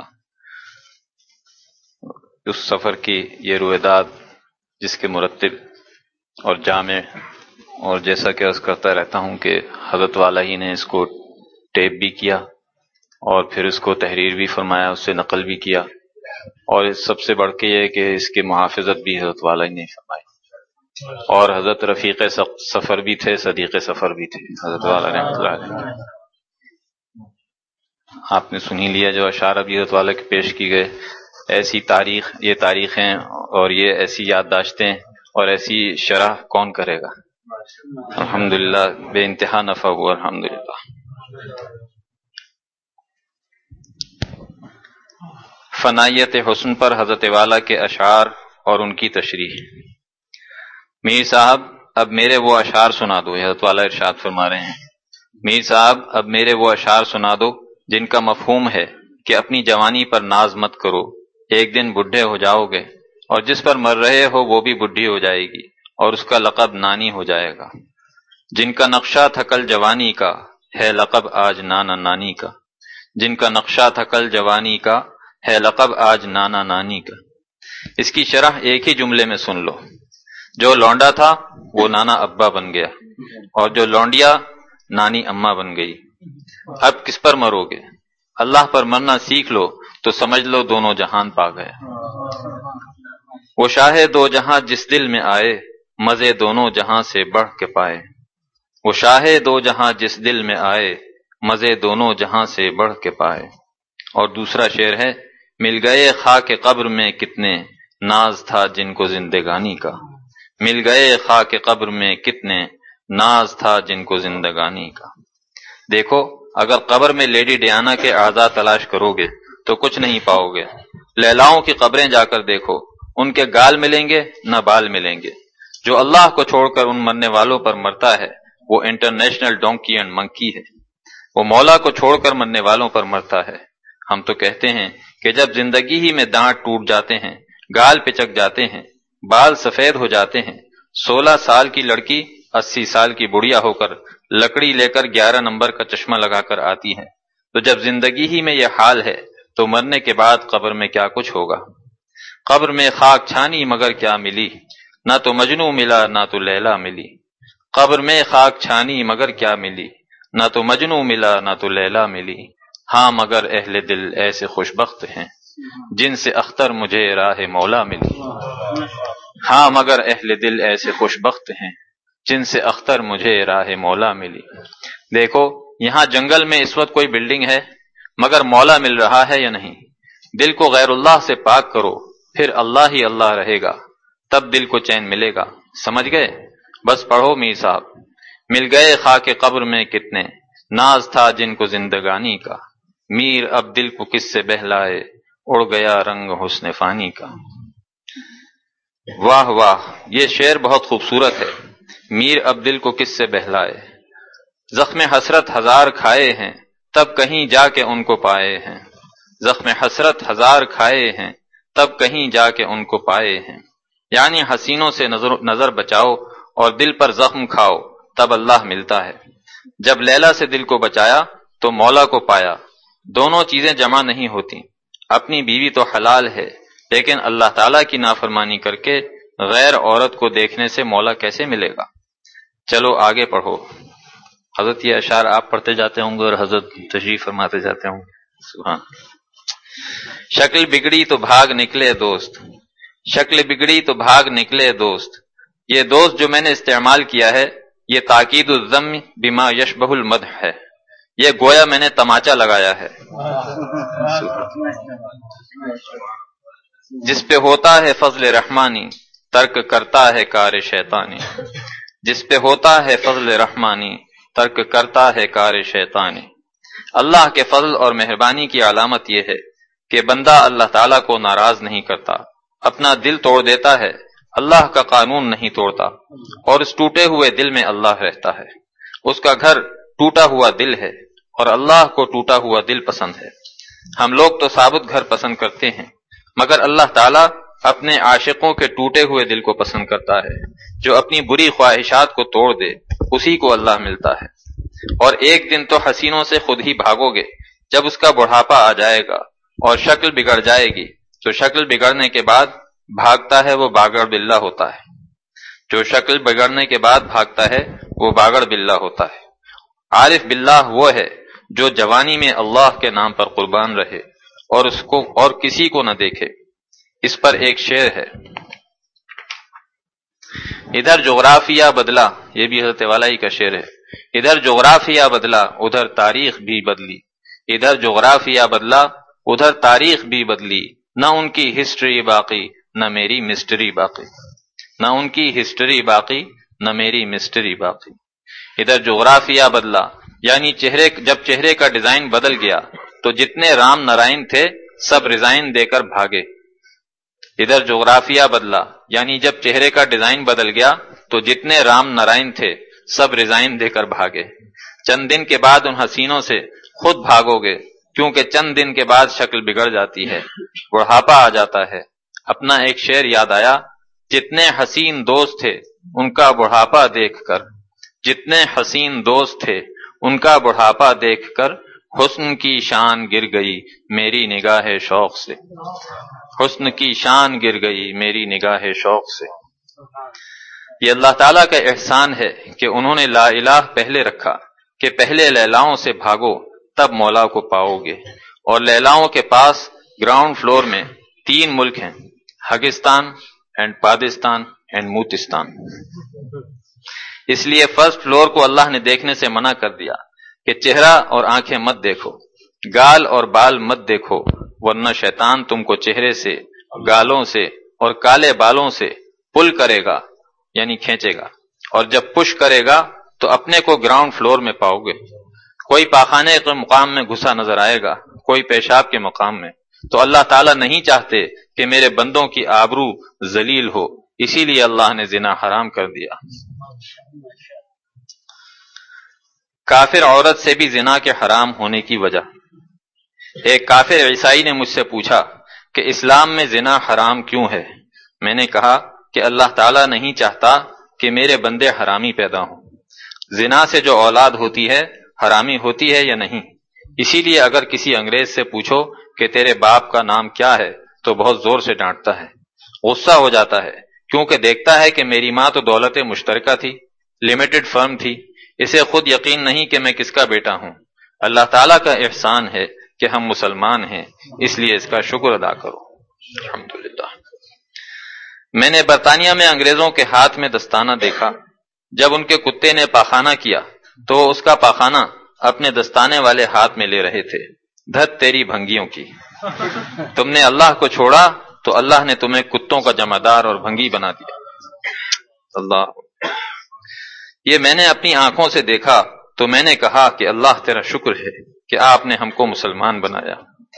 اس سفر کی یہ رویداد جس کے مرتب اور جامع، اور جیسا کہ عرض کرتا رہتا ہوں کہ حضرت والا ہی نے اس کو ٹیپ بھی کیا اور پھر اس کو تحریر بھی فرمایا، اس سے نقل بھی کیا، اور سب سے بڑھ کے یہ کہ اس کی محافظت بھی حضرت والا ہی نے فرمائی۔ اور حضرت رفیق سفر بھی تھے، صدیق سفر بھی تھے حضرت والا رحمۃ اللہ علیہ۔ آپ نے سنی لیا جو اشعار ابھی حضرت والا کے پیش کی گئے۔ ایسی تاریخ، یہ تاریخیں اور یہ ایسی یادداشتیں اور ایسی شرح کون کرے گا؟ الحمدللہ بے انتہا نفع ہوا الحمدللہ۔ فنائیت حسن پر حضرت والا کے اشعار اور ان کی تشریح۔ میر صاحب اب میرے وہ اشعار سنا دو، حضرت والا ارشاد فرما رہے ہیں، میر صاحب اب میرے وہ اشعار سنا دو جن کا مفہوم ہے کہ اپنی جوانی پر ناز مت کرو، ایک دن بڈھے ہو جاؤ گے، اور جس پر مر رہے ہو وہ بھی بڈھی ہو جائے گی اور اس کا لقب نانی ہو جائے گا۔ جن کا نقشہ تھا کل جوانی کا ہے لقب آج نانا نانی کا، جن کا نقشہ تھا کل جوانی کا ہے لقب آج نانا نانی کا۔ اس کی شرح ایک ہی جملے میں سن لو، جو لونڈا تھا وہ نانا ابا بن گیا، اور جو لونڈیا نانی اماں بن گئی۔ اب کس پر مرو گے؟ اللہ پر مرنا سیکھ لو تو سمجھ لو دونوں جہان پا گئے۔ وہ شاہ دو جہاں جس دل میں آئے، مزے دونوں جہاں سے بڑھ کے پائے۔ وہ شاہ دو جہاں جس دل میں آئے، مزے دونوں جہاں سے بڑھ کے پائے۔ اور دوسرا شعر ہے، مل گئے خاک قبر میں کتنے، ناز تھا جن کو زندگانی کا۔ مل گئے خاک قبر میں کتنے، ناز تھا جن کو زندگانی کا۔ دیکھو اگر قبر میں لیڈی ڈیانا کے اعضاء تلاش کرو گے تو کچھ نہیں پاؤ گے۔ لیلاؤں کی قبریں جا کر دیکھو، ان کے گال ملیں گے نہ بال ملیں گے۔ جو اللہ کو چھوڑ کر ان مرنے والوں پر مرتا ہے وہ انٹرنیشنل ڈونکی اینڈ منکی ہے، وہ مولا کو چھوڑ کر مرنے والوں پر مرتا ہے۔ ہم تو کہتے ہیں کہ جب زندگی ہی میں دانت ٹوٹ جاتے ہیں، گال پچک جاتے ہیں، بال سفید ہو جاتے ہیں، سولہ سال کی لڑکی اسی سال کی بڑھیا ہو کر لکڑی لے کر گیارہ نمبر کا چشمہ لگا کر آتی ہے، تو جب زندگی ہی میں یہ حال ہے تو مرنے کے بعد قبر میں کیا کچھ ہوگا؟ قبر میں خاک چھانی مگر کیا ملی، نہ تو مجنو ملا نہ تو لیلا ملی۔ قبر میں خاک چھانی مگر کیا ملی، نہ تو مجنو ملا نہ تو لیلا ملی۔ ہاں مگر اہل دل ایسے خوش بخت ہیں جن سے اختر مجھے راہ مولا ملی۔ ہاں مگر اہل دل ایسے خوش بخت ہیں جن سے اختر مجھے راہ مولا ملی۔ دیکھو یہاں جنگل میں اس وقت کوئی بلڈنگ ہے مگر مولا مل رہا ہے یا نہیں؟ دل کو غیر اللہ سے پاک کرو، پھر اللہ ہی اللہ رہے گا، تب دل کو چین ملے گا۔ سمجھ گئے؟ بس پڑھو میر صاحب، مل گئے خاک قبر میں کتنے، ناز تھا جن کو زندگانی کا۔ میر اب دل کو کس سے بہلائے، اڑ گیا رنگ حسن فانی کا۔ واہ واہ، یہ شعر بہت خوبصورت ہے۔ میر اب دل کو کس سے بہلائے، زخم حسرت ہزار کھائے ہیں تب کہیں جا کے ان کو پائے ہیں۔ زخم حسرت ہزار کھائے ہیں تب کہیں جا کے ان کو پائے ہیں۔ یعنی حسینوں سے نظر نظر بچاؤ اور دل پر زخم کھاؤ تب اللہ ملتا ہے۔ جب لیلا سے دل کو بچایا تو مولا کو پایا۔ دونوں چیزیں جمع نہیں ہوتی۔ اپنی بیوی تو حلال ہے لیکن اللہ تعالیٰ کی نافرمانی کر کے غیر عورت کو دیکھنے سے مولا کیسے ملے گا؟ چلو آگے پڑھو۔ حضرت یہ اشعار آپ پڑھتے جاتے ہوں گے اور حضرت تشریف فرماتے جاتے ہوں گے۔ سبحان۔ شکل بگڑی تو بھاگ نکلے دوست، شکل بگڑی تو بھاگ نکلے دوست۔ یہ دوست جو میں نے استعمال کیا ہے یہ تاکید الذم بما یشبہ المدح ہے، یہ گویا میں نے تماچا لگایا ہے۔ جس پہ ہوتا ہے فضل رحمانی ترک کرتا ہے کار شیطانی، جس پہ ہوتا ہے فضل رحمانی ترک کرتا ہے کار شیطانی۔ اللہ کے فضل اور مہربانی کی علامت یہ ہے کہ بندہ اللہ تعالیٰ کو ناراض نہیں کرتا، اپنا دل توڑ دیتا ہے، اللہ کا قانون نہیں توڑتا، اور اس ٹوٹے ہوئے دل میں اللہ رہتا ہے۔ اس کا گھر ٹوٹا ہوا دل ہے اور اللہ کو ٹوٹا ہوا دل پسند ہے۔ ہم لوگ تو ثابت گھر پسند کرتے ہیں مگر اللہ تعالیٰ اپنے عاشقوں کے ٹوٹے ہوئے دل کو پسند کرتا ہے۔ جو اپنی بری خواہشات کو توڑ دے اسی کو اللہ ملتا ہے۔ اور ایک دن تو حسینوں سے خود ہی بھاگو گے جب اس کا بڑھاپا آ جائے گا اور شکل بگڑ جائے گی، تو شکل بگڑنے کے بعد بھاگتا ہے وہ باگڑ بلہ ہوتا ہے۔ جو شکل بگڑنے کے بعد بھاگتا ہے وہ باگڑ بلہ ہوتا ہے۔ عارف باللہ وہ ہے جو جوانی میں اللہ کے نام پر قربان رہے اور اس کو اور کسی کو نہ دیکھے۔ اس پر ایک شعر ہے، ادھر جغرافیہ بدلا، یہ بھی حضرت والا ہی کا شعر ہے، ادھر جغرافیہ بدلا ادھر تاریخ بھی بدلی، ادھر جغرافیہ بدلا ادھر تاریخ بھی بدلی، نہ ان کی ہسٹری باقی نہ میری مسٹری باقی، نہ ان کی ہسٹری باقی نہ میری مسٹری باقی۔ ادھر جغرافیہ بدلا یعنی چہرے جب چہرے کا ڈیزائن بدل گیا تو جتنے رام نارائن تھے سب ریزائن دے کر بھاگے۔ ادھر جغرافیہ بدلا یعنی جب چہرے کا ڈیزائن بدل گیا تو جتنے رام نارائن تھے سب ریزائن دے کر بھاگے۔ چند دن کے بعد ان حسینوں سے خود بھاگو گے، کیونکہ چند دن کے بعد شکل بگڑ جاتی ہے، بڑھاپا آ جاتا ہے۔ اپنا ایک شعر یاد آیا، جتنے حسین دوست تھے ان کا بڑھاپا دیکھ کر، جتنے حسین دوست تھے ان کا بڑھاپا دیکھ کر، حسن کی شان گر گئی میری نگاہ شوق سے، حسن کی شان گر گئی میری نگاہ شوق سے۔ یہ اللہ تعالیٰ کا احسان ہے کہ انہوں نے لا الہ پہلے رکھا کہ پہلے لیلاؤں سے بھاگو تب مولا کو پاؤ گے، اور لیلاؤں کے پاس گراؤنڈ فلور میں تین ملک ہیں، ہگستان اینڈ پادستان اینڈ موتستان۔ اس لیے فرسٹ فلور کو اللہ نے دیکھنے سے منع کر دیا کہ چہرہ اور آنکھیں مت دیکھو، گال اور بال مت دیکھو، ورنہ شیطان تم کو چہرے سے، گالوں سے اور کالے بالوں سے پل کرے گا یعنی کھینچے گا، اور جب پش کرے گا تو اپنے کو گراؤنڈ فلور میں پاؤ گے۔ کوئی پاخانے کے مقام میں گھسا نظر آئے گا، کوئی پیشاب کے مقام میں، تو اللہ تعالیٰ نہیں چاہتے کہ میرے بندوں کی آبرو ذلیل ہو، اسی لیے اللہ نے زنا حرام کر دیا۔ کافر عورت سے بھی زنا کے حرام ہونے کی وجہ۔ ایک کافر عیسائی نے مجھ سے پوچھا کہ اسلام میں زنا حرام کیوں ہے؟ میں نے کہا کہ اللہ تعالیٰ نہیں چاہتا کہ میرے بندے حرامی پیدا ہوں۔ زنا سے جو اولاد ہوتی ہے حرامی ہوتی ہے یا نہیں؟ اسی لیے اگر کسی انگریز سے پوچھو کہ تیرے باپ کا نام کیا ہے تو بہت زور سے ڈانٹتا ہے، غصہ ہو جاتا ہے، کیونکہ دیکھتا ہے کہ میری ماں تو دولت مشترکہ تھی، لمیٹڈ فرم تھی، اسے خود یقین نہیں کہ میں کس کا بیٹا ہوں۔ اللہ تعالیٰ کا احسان ہے کہ ہم مسلمان ہیں، اس لیے اس کا شکر ادا کرو۔ الحمدللہ۔ میں نے برطانیہ میں انگریزوں کے ہاتھ میں دستانہ دیکھا، جب ان کے کتے نے پاخانہ کیا تو اس کا پاخانہ اپنے دستانے والے ہاتھ میں لے رہے تھے۔ دھت تیری بھنگیوں کی، تم نے اللہ کو چھوڑا تو اللہ نے تمہیں کتوں کا جمعدار اور بھنگی بنا دیا۔ اللہ، یہ میں نے اپنی آنکھوں سے دیکھا تو میں نے کہا کہ اللہ تیرا شکر ہے کہ آپ نے ہم کو مسلمان بنایا۔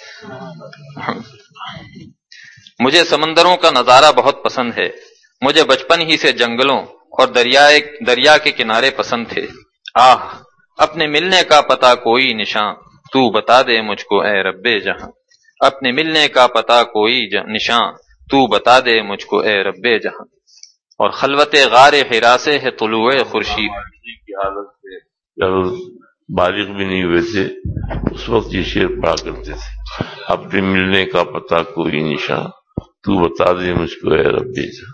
مجھے سمندروں کا نظارہ بہت پسند ہے، مجھے بچپن ہی سے جنگلوں اور دریائے دریا کے کنارے پسند تھے۔ آہ، اپنے ملنے کا پتہ کوئی نشاں تو بتا دے مجھ کو اے رب جہاں، اپنے ملنے کا پتہ کوئی نشاں تو بتا دے مجھ کو اے رب جہاں۔ اور خلوت غار حرا سے ہے طلوع خورشید کی حالت سے جب بالغ بھی نہیں ہوئے تھے اس وقت یہ شعر پڑھا کرتے تھے، اپنے ملنے کا پتہ کوئی نشاں تو بتا دے مجھ کو اے رب جہاں۔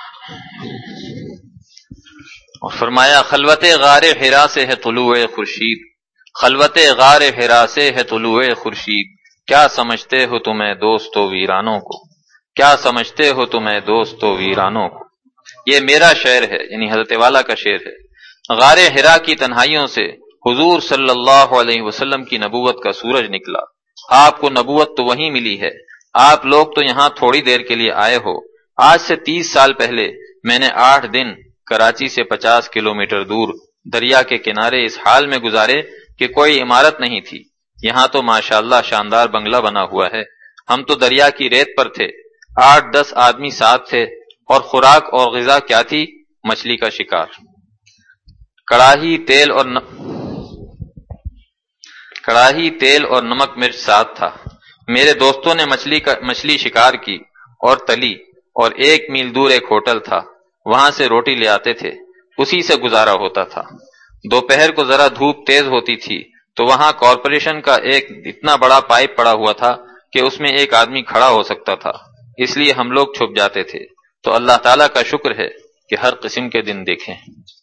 اور فرمایا خلوت غار حرا سے ہے طلوع خورشید، خلوت غار حرا سے ہے طلوع خورشید، کیا سمجھتے ہو تمہیں دوستو ویرانوں کو، کیا سمجھتے ہو تمہیں دوستو ویرانوں کو۔ یہ میرا شعر ہے، یعنی حضرت والا کا شعر ہے۔ غار حرا کی تنہائیوں سے حضور صلی اللہ علیہ وسلم کی نبوت کا سورج نکلا۔ آپ کو نبوت تو وہیں ملی ہے، آپ لوگ تو یہاں تھوڑی دیر کے لیے آئے ہو۔ آج سے تیس سال پہلے میں نے آٹھ دن کراچی سے پچاس کلومیٹر دور دریا کے کنارے اس حال میں گزارے کہ کوئی عمارت نہیں تھی، یہاں تو ماشاءاللہ شاندار بنگلہ بنا ہوا ہے۔ ہم تو دریا کی ریت پر تھے، آٹھ دس آدمی ساتھ تھے، اور خوراک اور غذا کیا تھی؟ مچھلی کا شکار۔ کڑاہی تیل اور ن... کڑاہی تیل اور نمک مرچ ساتھ تھا۔ میرے دوستوں نے مچھلی کا مچھلی شکار کی اور تلی، اور ایک میل دور ایک ہوٹل تھا، وہاں سے روٹی لے آتے تھے، اسی سے گزارا ہوتا تھا۔ دوپہر کو ذرا دھوپ تیز ہوتی تھی تو وہاں کارپوریشن کا ایک اتنا بڑا پائپ پڑا ہوا تھا کہ اس میں ایک آدمی کھڑا ہو سکتا تھا، اس لیے ہم لوگ چھپ جاتے تھے۔ تو اللہ تعالیٰ کا شکر ہے کہ ہر قسم کے دن دیکھیں۔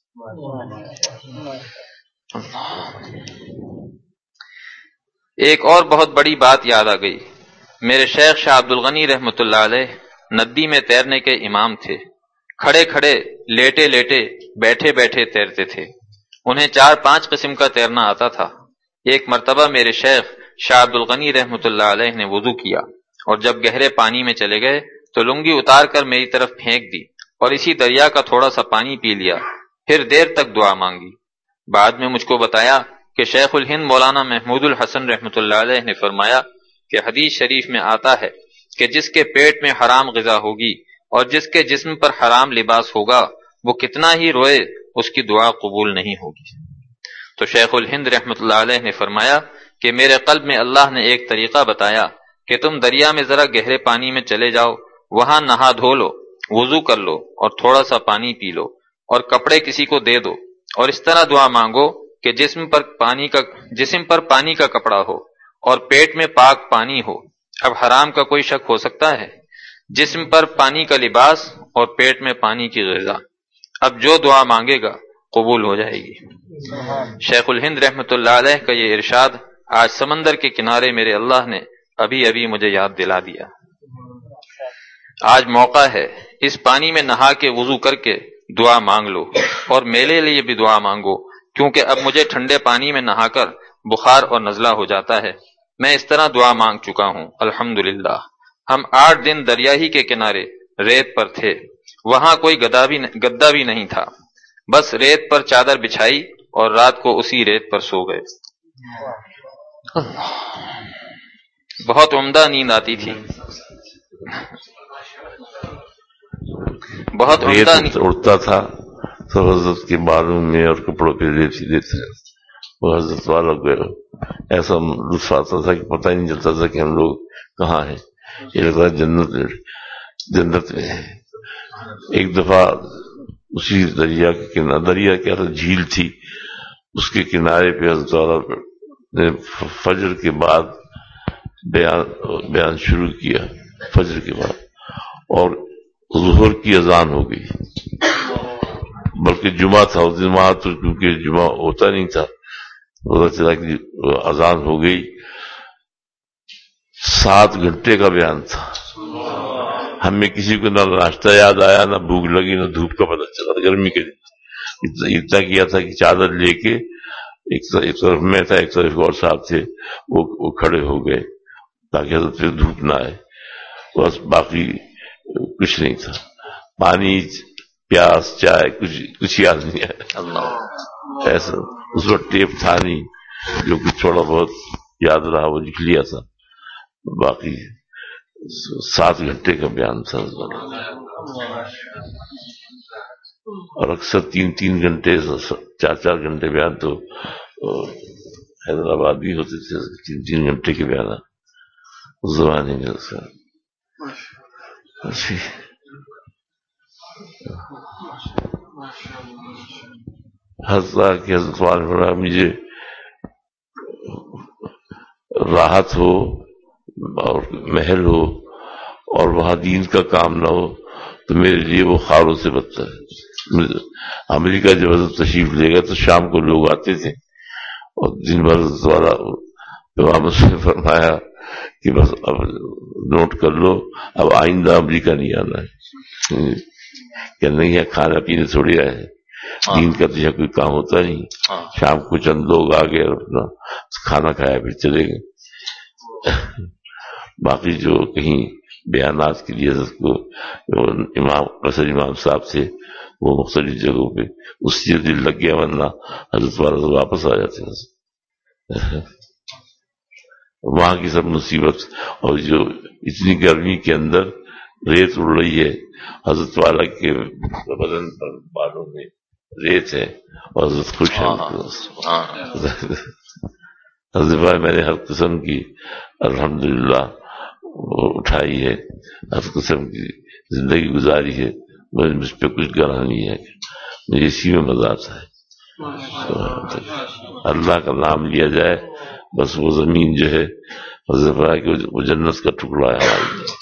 ایک اور بہت بڑی بات یاد آ گئی۔ میرے شیخ شاہ عبد الغنی رحمۃ اللہ علیہ ندی میں تیرنے کے امام تھے۔ کھڑے کھڑے، لیٹے لیٹے، بیٹھے بیٹھے تیرتے تھے۔ انہیں چار پانچ قسم کا تیرنا آتا تھا۔ ایک مرتبہ میرے شیخ شاہ عبد الغنی رحمۃ اللہ علیہ نے وضو کیا اور جب گہرے پانی میں چلے گئے تو لنگی اتار کر میری طرف پھینک دی اور اسی دریا کا تھوڑا سا پانی پی لیا، پھر دیر تک دعا مانگی۔ بعد میں مجھ کو بتایا کہ شیخ الہند مولانا محمود الحسن رحمۃ اللہ علیہ نے فرمایا کہ حدیث شریف میں آتا ہے کہ جس کے پیٹ میں حرام غذا ہوگی اور جس کے جسم پر حرام لباس ہوگا وہ کتنا ہی روئے اس کی دعا قبول نہیں ہوگی۔ تو شیخ الہند رحمۃ اللہ علیہ نے فرمایا کہ میرے قلب میں اللہ نے ایک طریقہ بتایا کہ تم دریا میں ذرا گہرے پانی میں چلے جاؤ، وہاں نہا دھو لو، وضو کر لو اور تھوڑا سا پانی پی لو اور کپڑے کسی کو دے دو اور اس طرح دعا مانگو کہ جسم پر پانی کا جسم پر پانی کا کپڑا ہو اور پیٹ میں پاک پانی ہو۔ اب حرام کا کوئی شک ہو سکتا ہے؟ جسم پر پانی کا لباس اور پیٹ میں پانی کی غذا، اب جو دعا مانگے گا قبول ہو جائے گی۔ شیخ الہند رحمۃ اللہ علیہ کا یہ ارشاد آج سمندر کے کنارے میرے اللہ نے ابھی ابھی مجھے یاد دلا دیا۔ آج موقع ہے، اس پانی میں نہا کے وضو کر کے دعا مانگ لو اور میرے لیے بھی دعا مانگو، کیونکہ اب مجھے ٹھنڈے پانی میں نہا کر بخار اور نزلہ ہو جاتا ہے۔ میں اس طرح دعا مانگ چکا ہوں۔ الحمدللہ ہم آٹھ دن دریا ہی کے کنارے ریت پر تھے، وہاں کوئی گدا بھی گدا بھی نہیں تھا، بس ریت پر چادر بچھائی اور رات کو اسی ریت پر سو گئے۔ بہت عمدہ نیند آتی تھی، بہت عمدہ نیند اڑتا تھا تو حضرت کے بالوں میں اور کپڑوں پہ ریت ہی ریت ہے۔ وہ حضرت والا کو ایسا لطف آتا تھا کہ پتہ ہی نہیں چلتا تھا کہ ہم لوگ کہاں ہیں، یہ لگتا ہے جنت جنت میں ہے۔ ایک دفعہ اسی دریا کے کنارے، دریا کیا تھا، جھیل تھی، اس کے کنارے پہ حضرت والا نے فجر کے بعد بیان بیان شروع کیا، فجر کے بعد، اور ظہر کی اذان ہو گئی، بلکہ جمعہ تھا اس دن، وہاں تو کیونکہ جمعہ ہوتا نہیں تھا، پتہ چلا کہ اذان ہو گئی۔ سات گھنٹے کا بیان تھا، ہمیں کسی کو نہ ناشتہ یاد آیا، نہ بھوک لگی، نہ دھوپ کا پتہ چلا، گرمی کے دن اتنا کیا تھا کہ چادر لے کے ایک طرف میں تھا، ایک طرف اور صاحب تھے، وہ وہ کھڑے ہو گئے تاکہ حضرت پہ دھوپ نہ آئے، بس باقی کچھ نہیں تھا، پانی، پیاس، چائے، کچھ کچھ یاد نہیں آیا ایسا۔ اس وقت ٹیپ تھا نہیں، جو کچھ تھوڑا بہت یاد رہا وہ لکھ لیا تھا، باقی سات گھنٹے کا بیان تھا، اور اکثر تین تین گھنٹے، چار چار گھنٹے بیان تو حیدرآباد بھی ہوتے تھے، تین تین گھنٹے کے بیان اس زمانے میں۔ حضرت کہ حضرت والا مجھے راحت ہو اور محل ہو اور وہاں دین کا کام نہ ہو تو میرے لیے وہ خاروں سے بدتر ہے۔ امریکہ جب حضرت تشریف لے گا تو شام کو لوگ آتے تھے اور دن بھر حضرت والا امام سے فرمایا کہ بس اب نوٹ کر لو، اب آئندہ امریکہ نہیں آنا ہے، کہ نہیں ہے کھانا پینے تھوڑی آئے، دین کا تو کوئی کام ہوتا نہیں، شام کو چند لوگ آ گئے اور اپنا کھانا کھایا پھر چلے گئے۔ باقی جو کہیں بیانات کے لیے حضرت کو امام قصر امام صاحب سے وہ مختلف جگہوں پہ اس سے دل لگ گیا، ورنہ حضرت والا سے واپس آ جاتے ہیں۔ وہاں کی سب مصیبت، اور جو اتنی گرمی کے اندر ریت اڑ رہی ہے، حضرت والا کے بدن پر بالوں میں ریت ہے اور حضرت خوش ہے۔ حضرت بھائی میں نے ہر قسم کی الحمدللہ اٹھائی ہے، ہر قسم کی زندگی گزاری ہے، مجھ پہ کچھ گرا نہیں ہے، مجھے اسی میں مزہ آتا ہے۔ اللہ کا نام لیا جائے بس، وہ زمین جو ہے حضرت بھائی کہ وہ جنت کا ٹکڑا ہے ہمارے لیے۔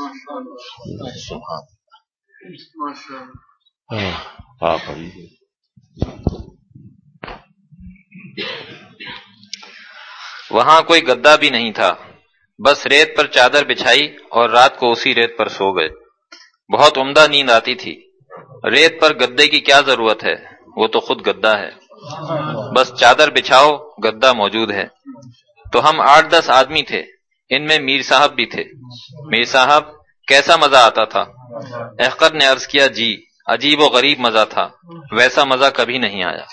ہاں پڑھیے۔ وہاں کوئی گدا بھی نہیں تھا، بس ریت پر چادر بچھائی اور رات کو اسی ریت پر سو گئے۔ بہت عمدہ نیند آتی تھی، ریت پر گدے کی کیا ضرورت ہے، وہ تو خود گدا ہے، بس چادر بچھاؤ گدا موجود ہے۔ تو ہم آٹھ دس آدمی تھے، ان میں میر صاحب بھی تھے۔ میر صاحب کیسا مزہ آتا تھا؟ احقر نے عرض کیا جی عجیب و غریب مزہ تھا، ویسا مزہ کبھی نہیں آیا۔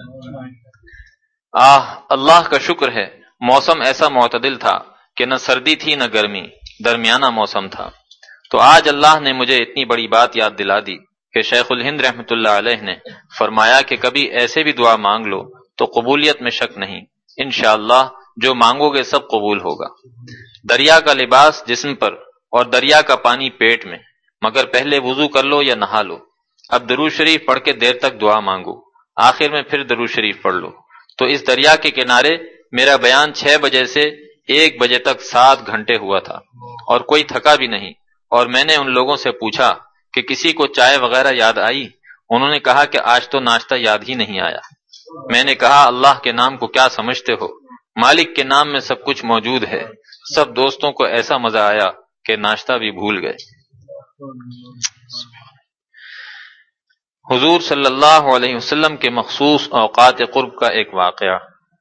آہ اللہ کا شکر ہے موسم ایسا معتدل تھا کہ نہ سردی تھی نہ گرمی، درمیانہ موسم تھا۔ تو آج اللہ نے مجھے اتنی بڑی بات یاد دلا دی کہ شیخ الہند رحمۃ اللہ علیہ نے فرمایا کہ کبھی ایسے بھی دعا مانگ لو تو قبولیت میں شک نہیں، انشاءاللہ جو مانگو گے سب قبول ہوگا۔ دریا کا لباس جسم پر اور دریا کا پانی پیٹ میں، مگر پہلے وضو کر لو یا نہا لو۔ اب درود شریف پڑھ کے دیر تک دعا مانگو، آخر میں پھر درود شریف پڑھ لو۔ تو اس دریا کے کنارے میرا بیان چھ بجے سے ایک بجے تک سات گھنٹے ہوا تھا اور کوئی تھکا بھی نہیں، اور میں نے ان لوگوں سے پوچھا کہ کسی کو چائے وغیرہ یاد آئی؟ انہوں نے کہا کہ آج تو ناشتہ یاد ہی نہیں آیا۔ میں نے کہا اللہ کے نام کو کیا سمجھتے ہو؟ مالک کے نام میں سب کچھ موجود ہے۔ سب دوستوں کو ایسا مزہ آیا کہ ناشتہ بھی بھول گئے۔ حضور صلی اللہ علیہ وسلم کے مخصوص اوقات قرب کا ایک واقعہ۔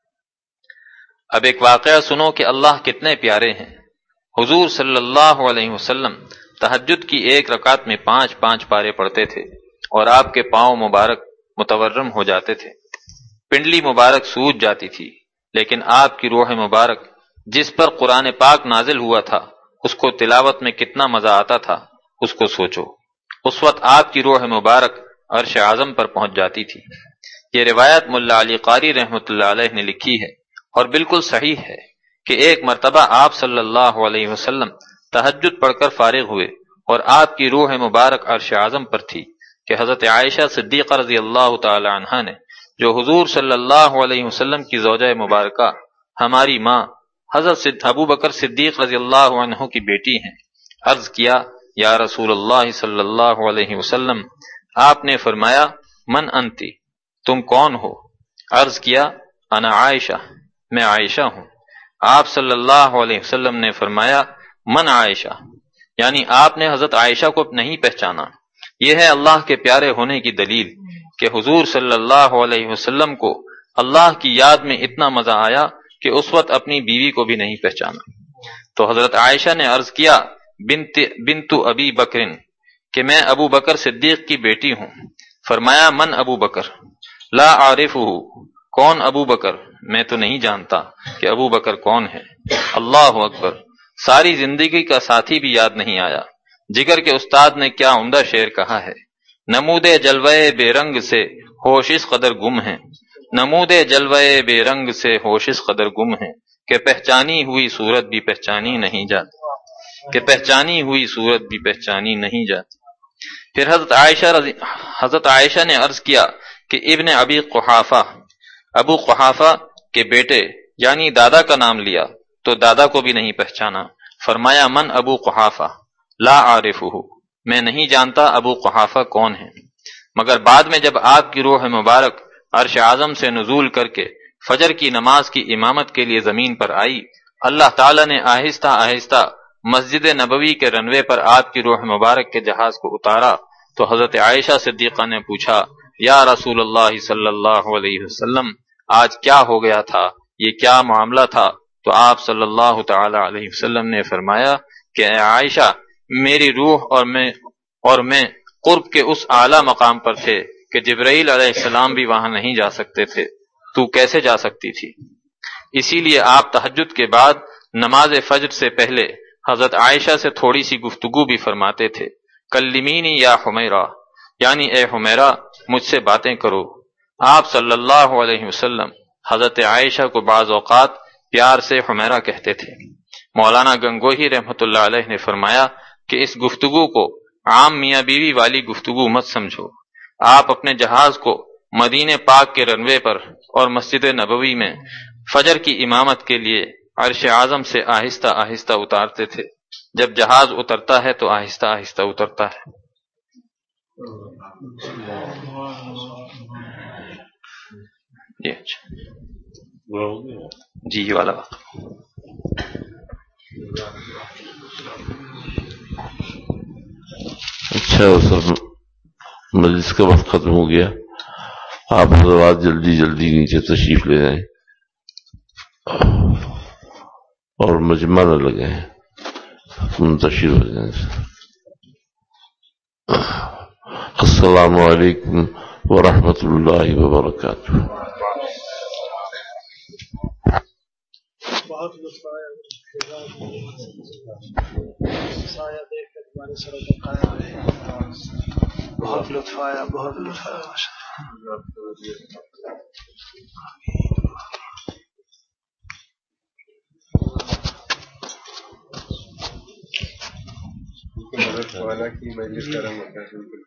اب ایک واقعہ سنو کہ اللہ کتنے پیارے ہیں۔ حضور صلی اللہ علیہ وسلم تہجد کی ایک رکعت میں پانچ پانچ پارے پڑھتے تھے اور آپ کے پاؤں مبارک متورم ہو جاتے تھے، پنڈلی مبارک سوج جاتی تھی، لیکن آپ کی روح مبارک جس پر قرآن پاک نازل ہوا تھا اس کو تلاوت میں کتنا مزہ آتا تھا اس کو سوچو۔ اس وقت آپ کی روح مبارک عرش اعظم پر پہنچ جاتی تھی۔ یہ روایت ملا علی قاری رحمۃ اللہ علیہ نے لکھی ہے اور بالکل صحیح ہے کہ ایک مرتبہ آپ صلی اللہ علیہ وسلم تہجد پڑھ کر فارغ ہوئے اور آپ کی روح مبارک عرش اعظم پر تھی کہ حضرت عائشہ صدیقہ رضی اللہ تعالی عنہا نے، جو حضور صلی اللہ علیہ وسلم کی زوجہ مبارکہ ہماری ماں حضرت ابو بکر صدیق رضی اللہ عنہ کی بیٹی ہیں، عرض کیا یا رسول اللہ صلی اللہ علیہ وسلم۔ آپ نے فرمایا من انتی، تم کون ہو؟ عرض کیا انا عائشہ، میں عائشہ ہوں۔ آپ صلی اللہ علیہ وسلم نے فرمایا من عائشہ، یعنی آپ نے حضرت عائشہ کو نہیں پہچانا۔ یہ ہے اللہ کے پیارے ہونے کی دلیل کہ حضور صلی اللہ علیہ وسلم کو اللہ کی یاد میں اتنا مزہ آیا کہ اس وقت اپنی بیوی کو بھی نہیں پہچانا۔ تو حضرت عائشہ نے عرض کیا بنت بنت ابی بکرن، کہ میں ابو بکر صدیق کی بیٹی ہوں۔ فرمایا من ابو بکر، لا عارفہ، کون ابو بکر؟ میں تو نہیں جانتا کہ ابو بکر کون ہے۔ اللہ اکبر، ساری زندگی کا ساتھی بھی یاد نہیں آیا۔ جگر کے استاد نے کیا عمدہ شعر کہا ہے، نمود جلوے بے رنگ سے ہوش اس قدر گم ہے، نمود جلوے بے رنگ سے ہوش اس قدر گم ہے کہ پہچانی ہوئی صورت بھی پہچانی نہیں جاتی، کہ پہچانی ہوئی صورت بھی پہچانی نہیں جاتی۔ پھر حضرت عائشہ رضی حضرت عائشہ نے عرض کیا کہ ابن ابی قحافہ، ابو قحافہ کے بیٹے، یعنی دادا کا نام لیا تو دادا کو بھی نہیں پہچانا۔ فرمایا من ابو قحافہ لا عارفہ، میں نہیں جانتا ابو قحافہ کون ہے۔ مگر بعد میں جب آپ کی روح مبارک عرش اعظم سے نزول کر کے فجر کی نماز کی امامت کے لیے زمین پر آئی، اللہ تعالیٰ نے آہستہ آہستہ مسجد نبوی کے رنوے پر آپ کی روح مبارک کے جہاز کو اتارا تو حضرت عائشہ صدیقہ نے پوچھا یا رسول اللہ صلی اللہ علیہ وسلم، آج کیا ہو گیا تھا، یہ کیا معاملہ تھا؟ تو آپ صلی اللہ تعالی علیہ وسلم نے فرمایا کہ اے عائشہ، میری روح اور میں اور میں قرب کے اس اعلیٰ مقام پر تھے کہ جبرائیل علیہ السلام بھی وہاں نہیں جا سکتے تھے، تو کیسے جا سکتی تھی؟ اسی لیے آپ تہجد کے بعد نماز فجر سے پہلے حضرت عائشہ سے تھوڑی سی گفتگو بھی فرماتے تھے، کلمینی یا حمیرہ، یعنی اے حمیرہ مجھ سے باتیں کرو۔ آپ صلی اللہ علیہ وسلم حضرت عائشہ کو بعض اوقات پیار سے حمیرہ کہتے تھے۔ مولانا گنگوہی رحمۃ اللہ علیہ نے فرمایا کہ اس گفتگو کو عام میاں بیوی والی گفتگو مت سمجھو۔ آپ اپنے جہاز کو مدینے پاک کے رنوے پر اور مسجد نبوی میں فجر کی امامت کے لیے عرش اعظم سے آہستہ آہستہ اتارتے تھے۔ جب جہاز اترتا ہے تو آہستہ آہستہ اترتا ہے۔ جی اچھا جی یہ والا بات اچھا سر مجلس کا وقت ختم ہو گیا. آپ حضرات جلدی جلدی نیچے تشریف لے جائیں اور مجمع نہ لگیں، منتشر ہو جائیں. السلام علیکم ورحمۃ اللہ وبرکاتہ. بہت لطف آیا بہت لطف آیا بہت لطف آیا.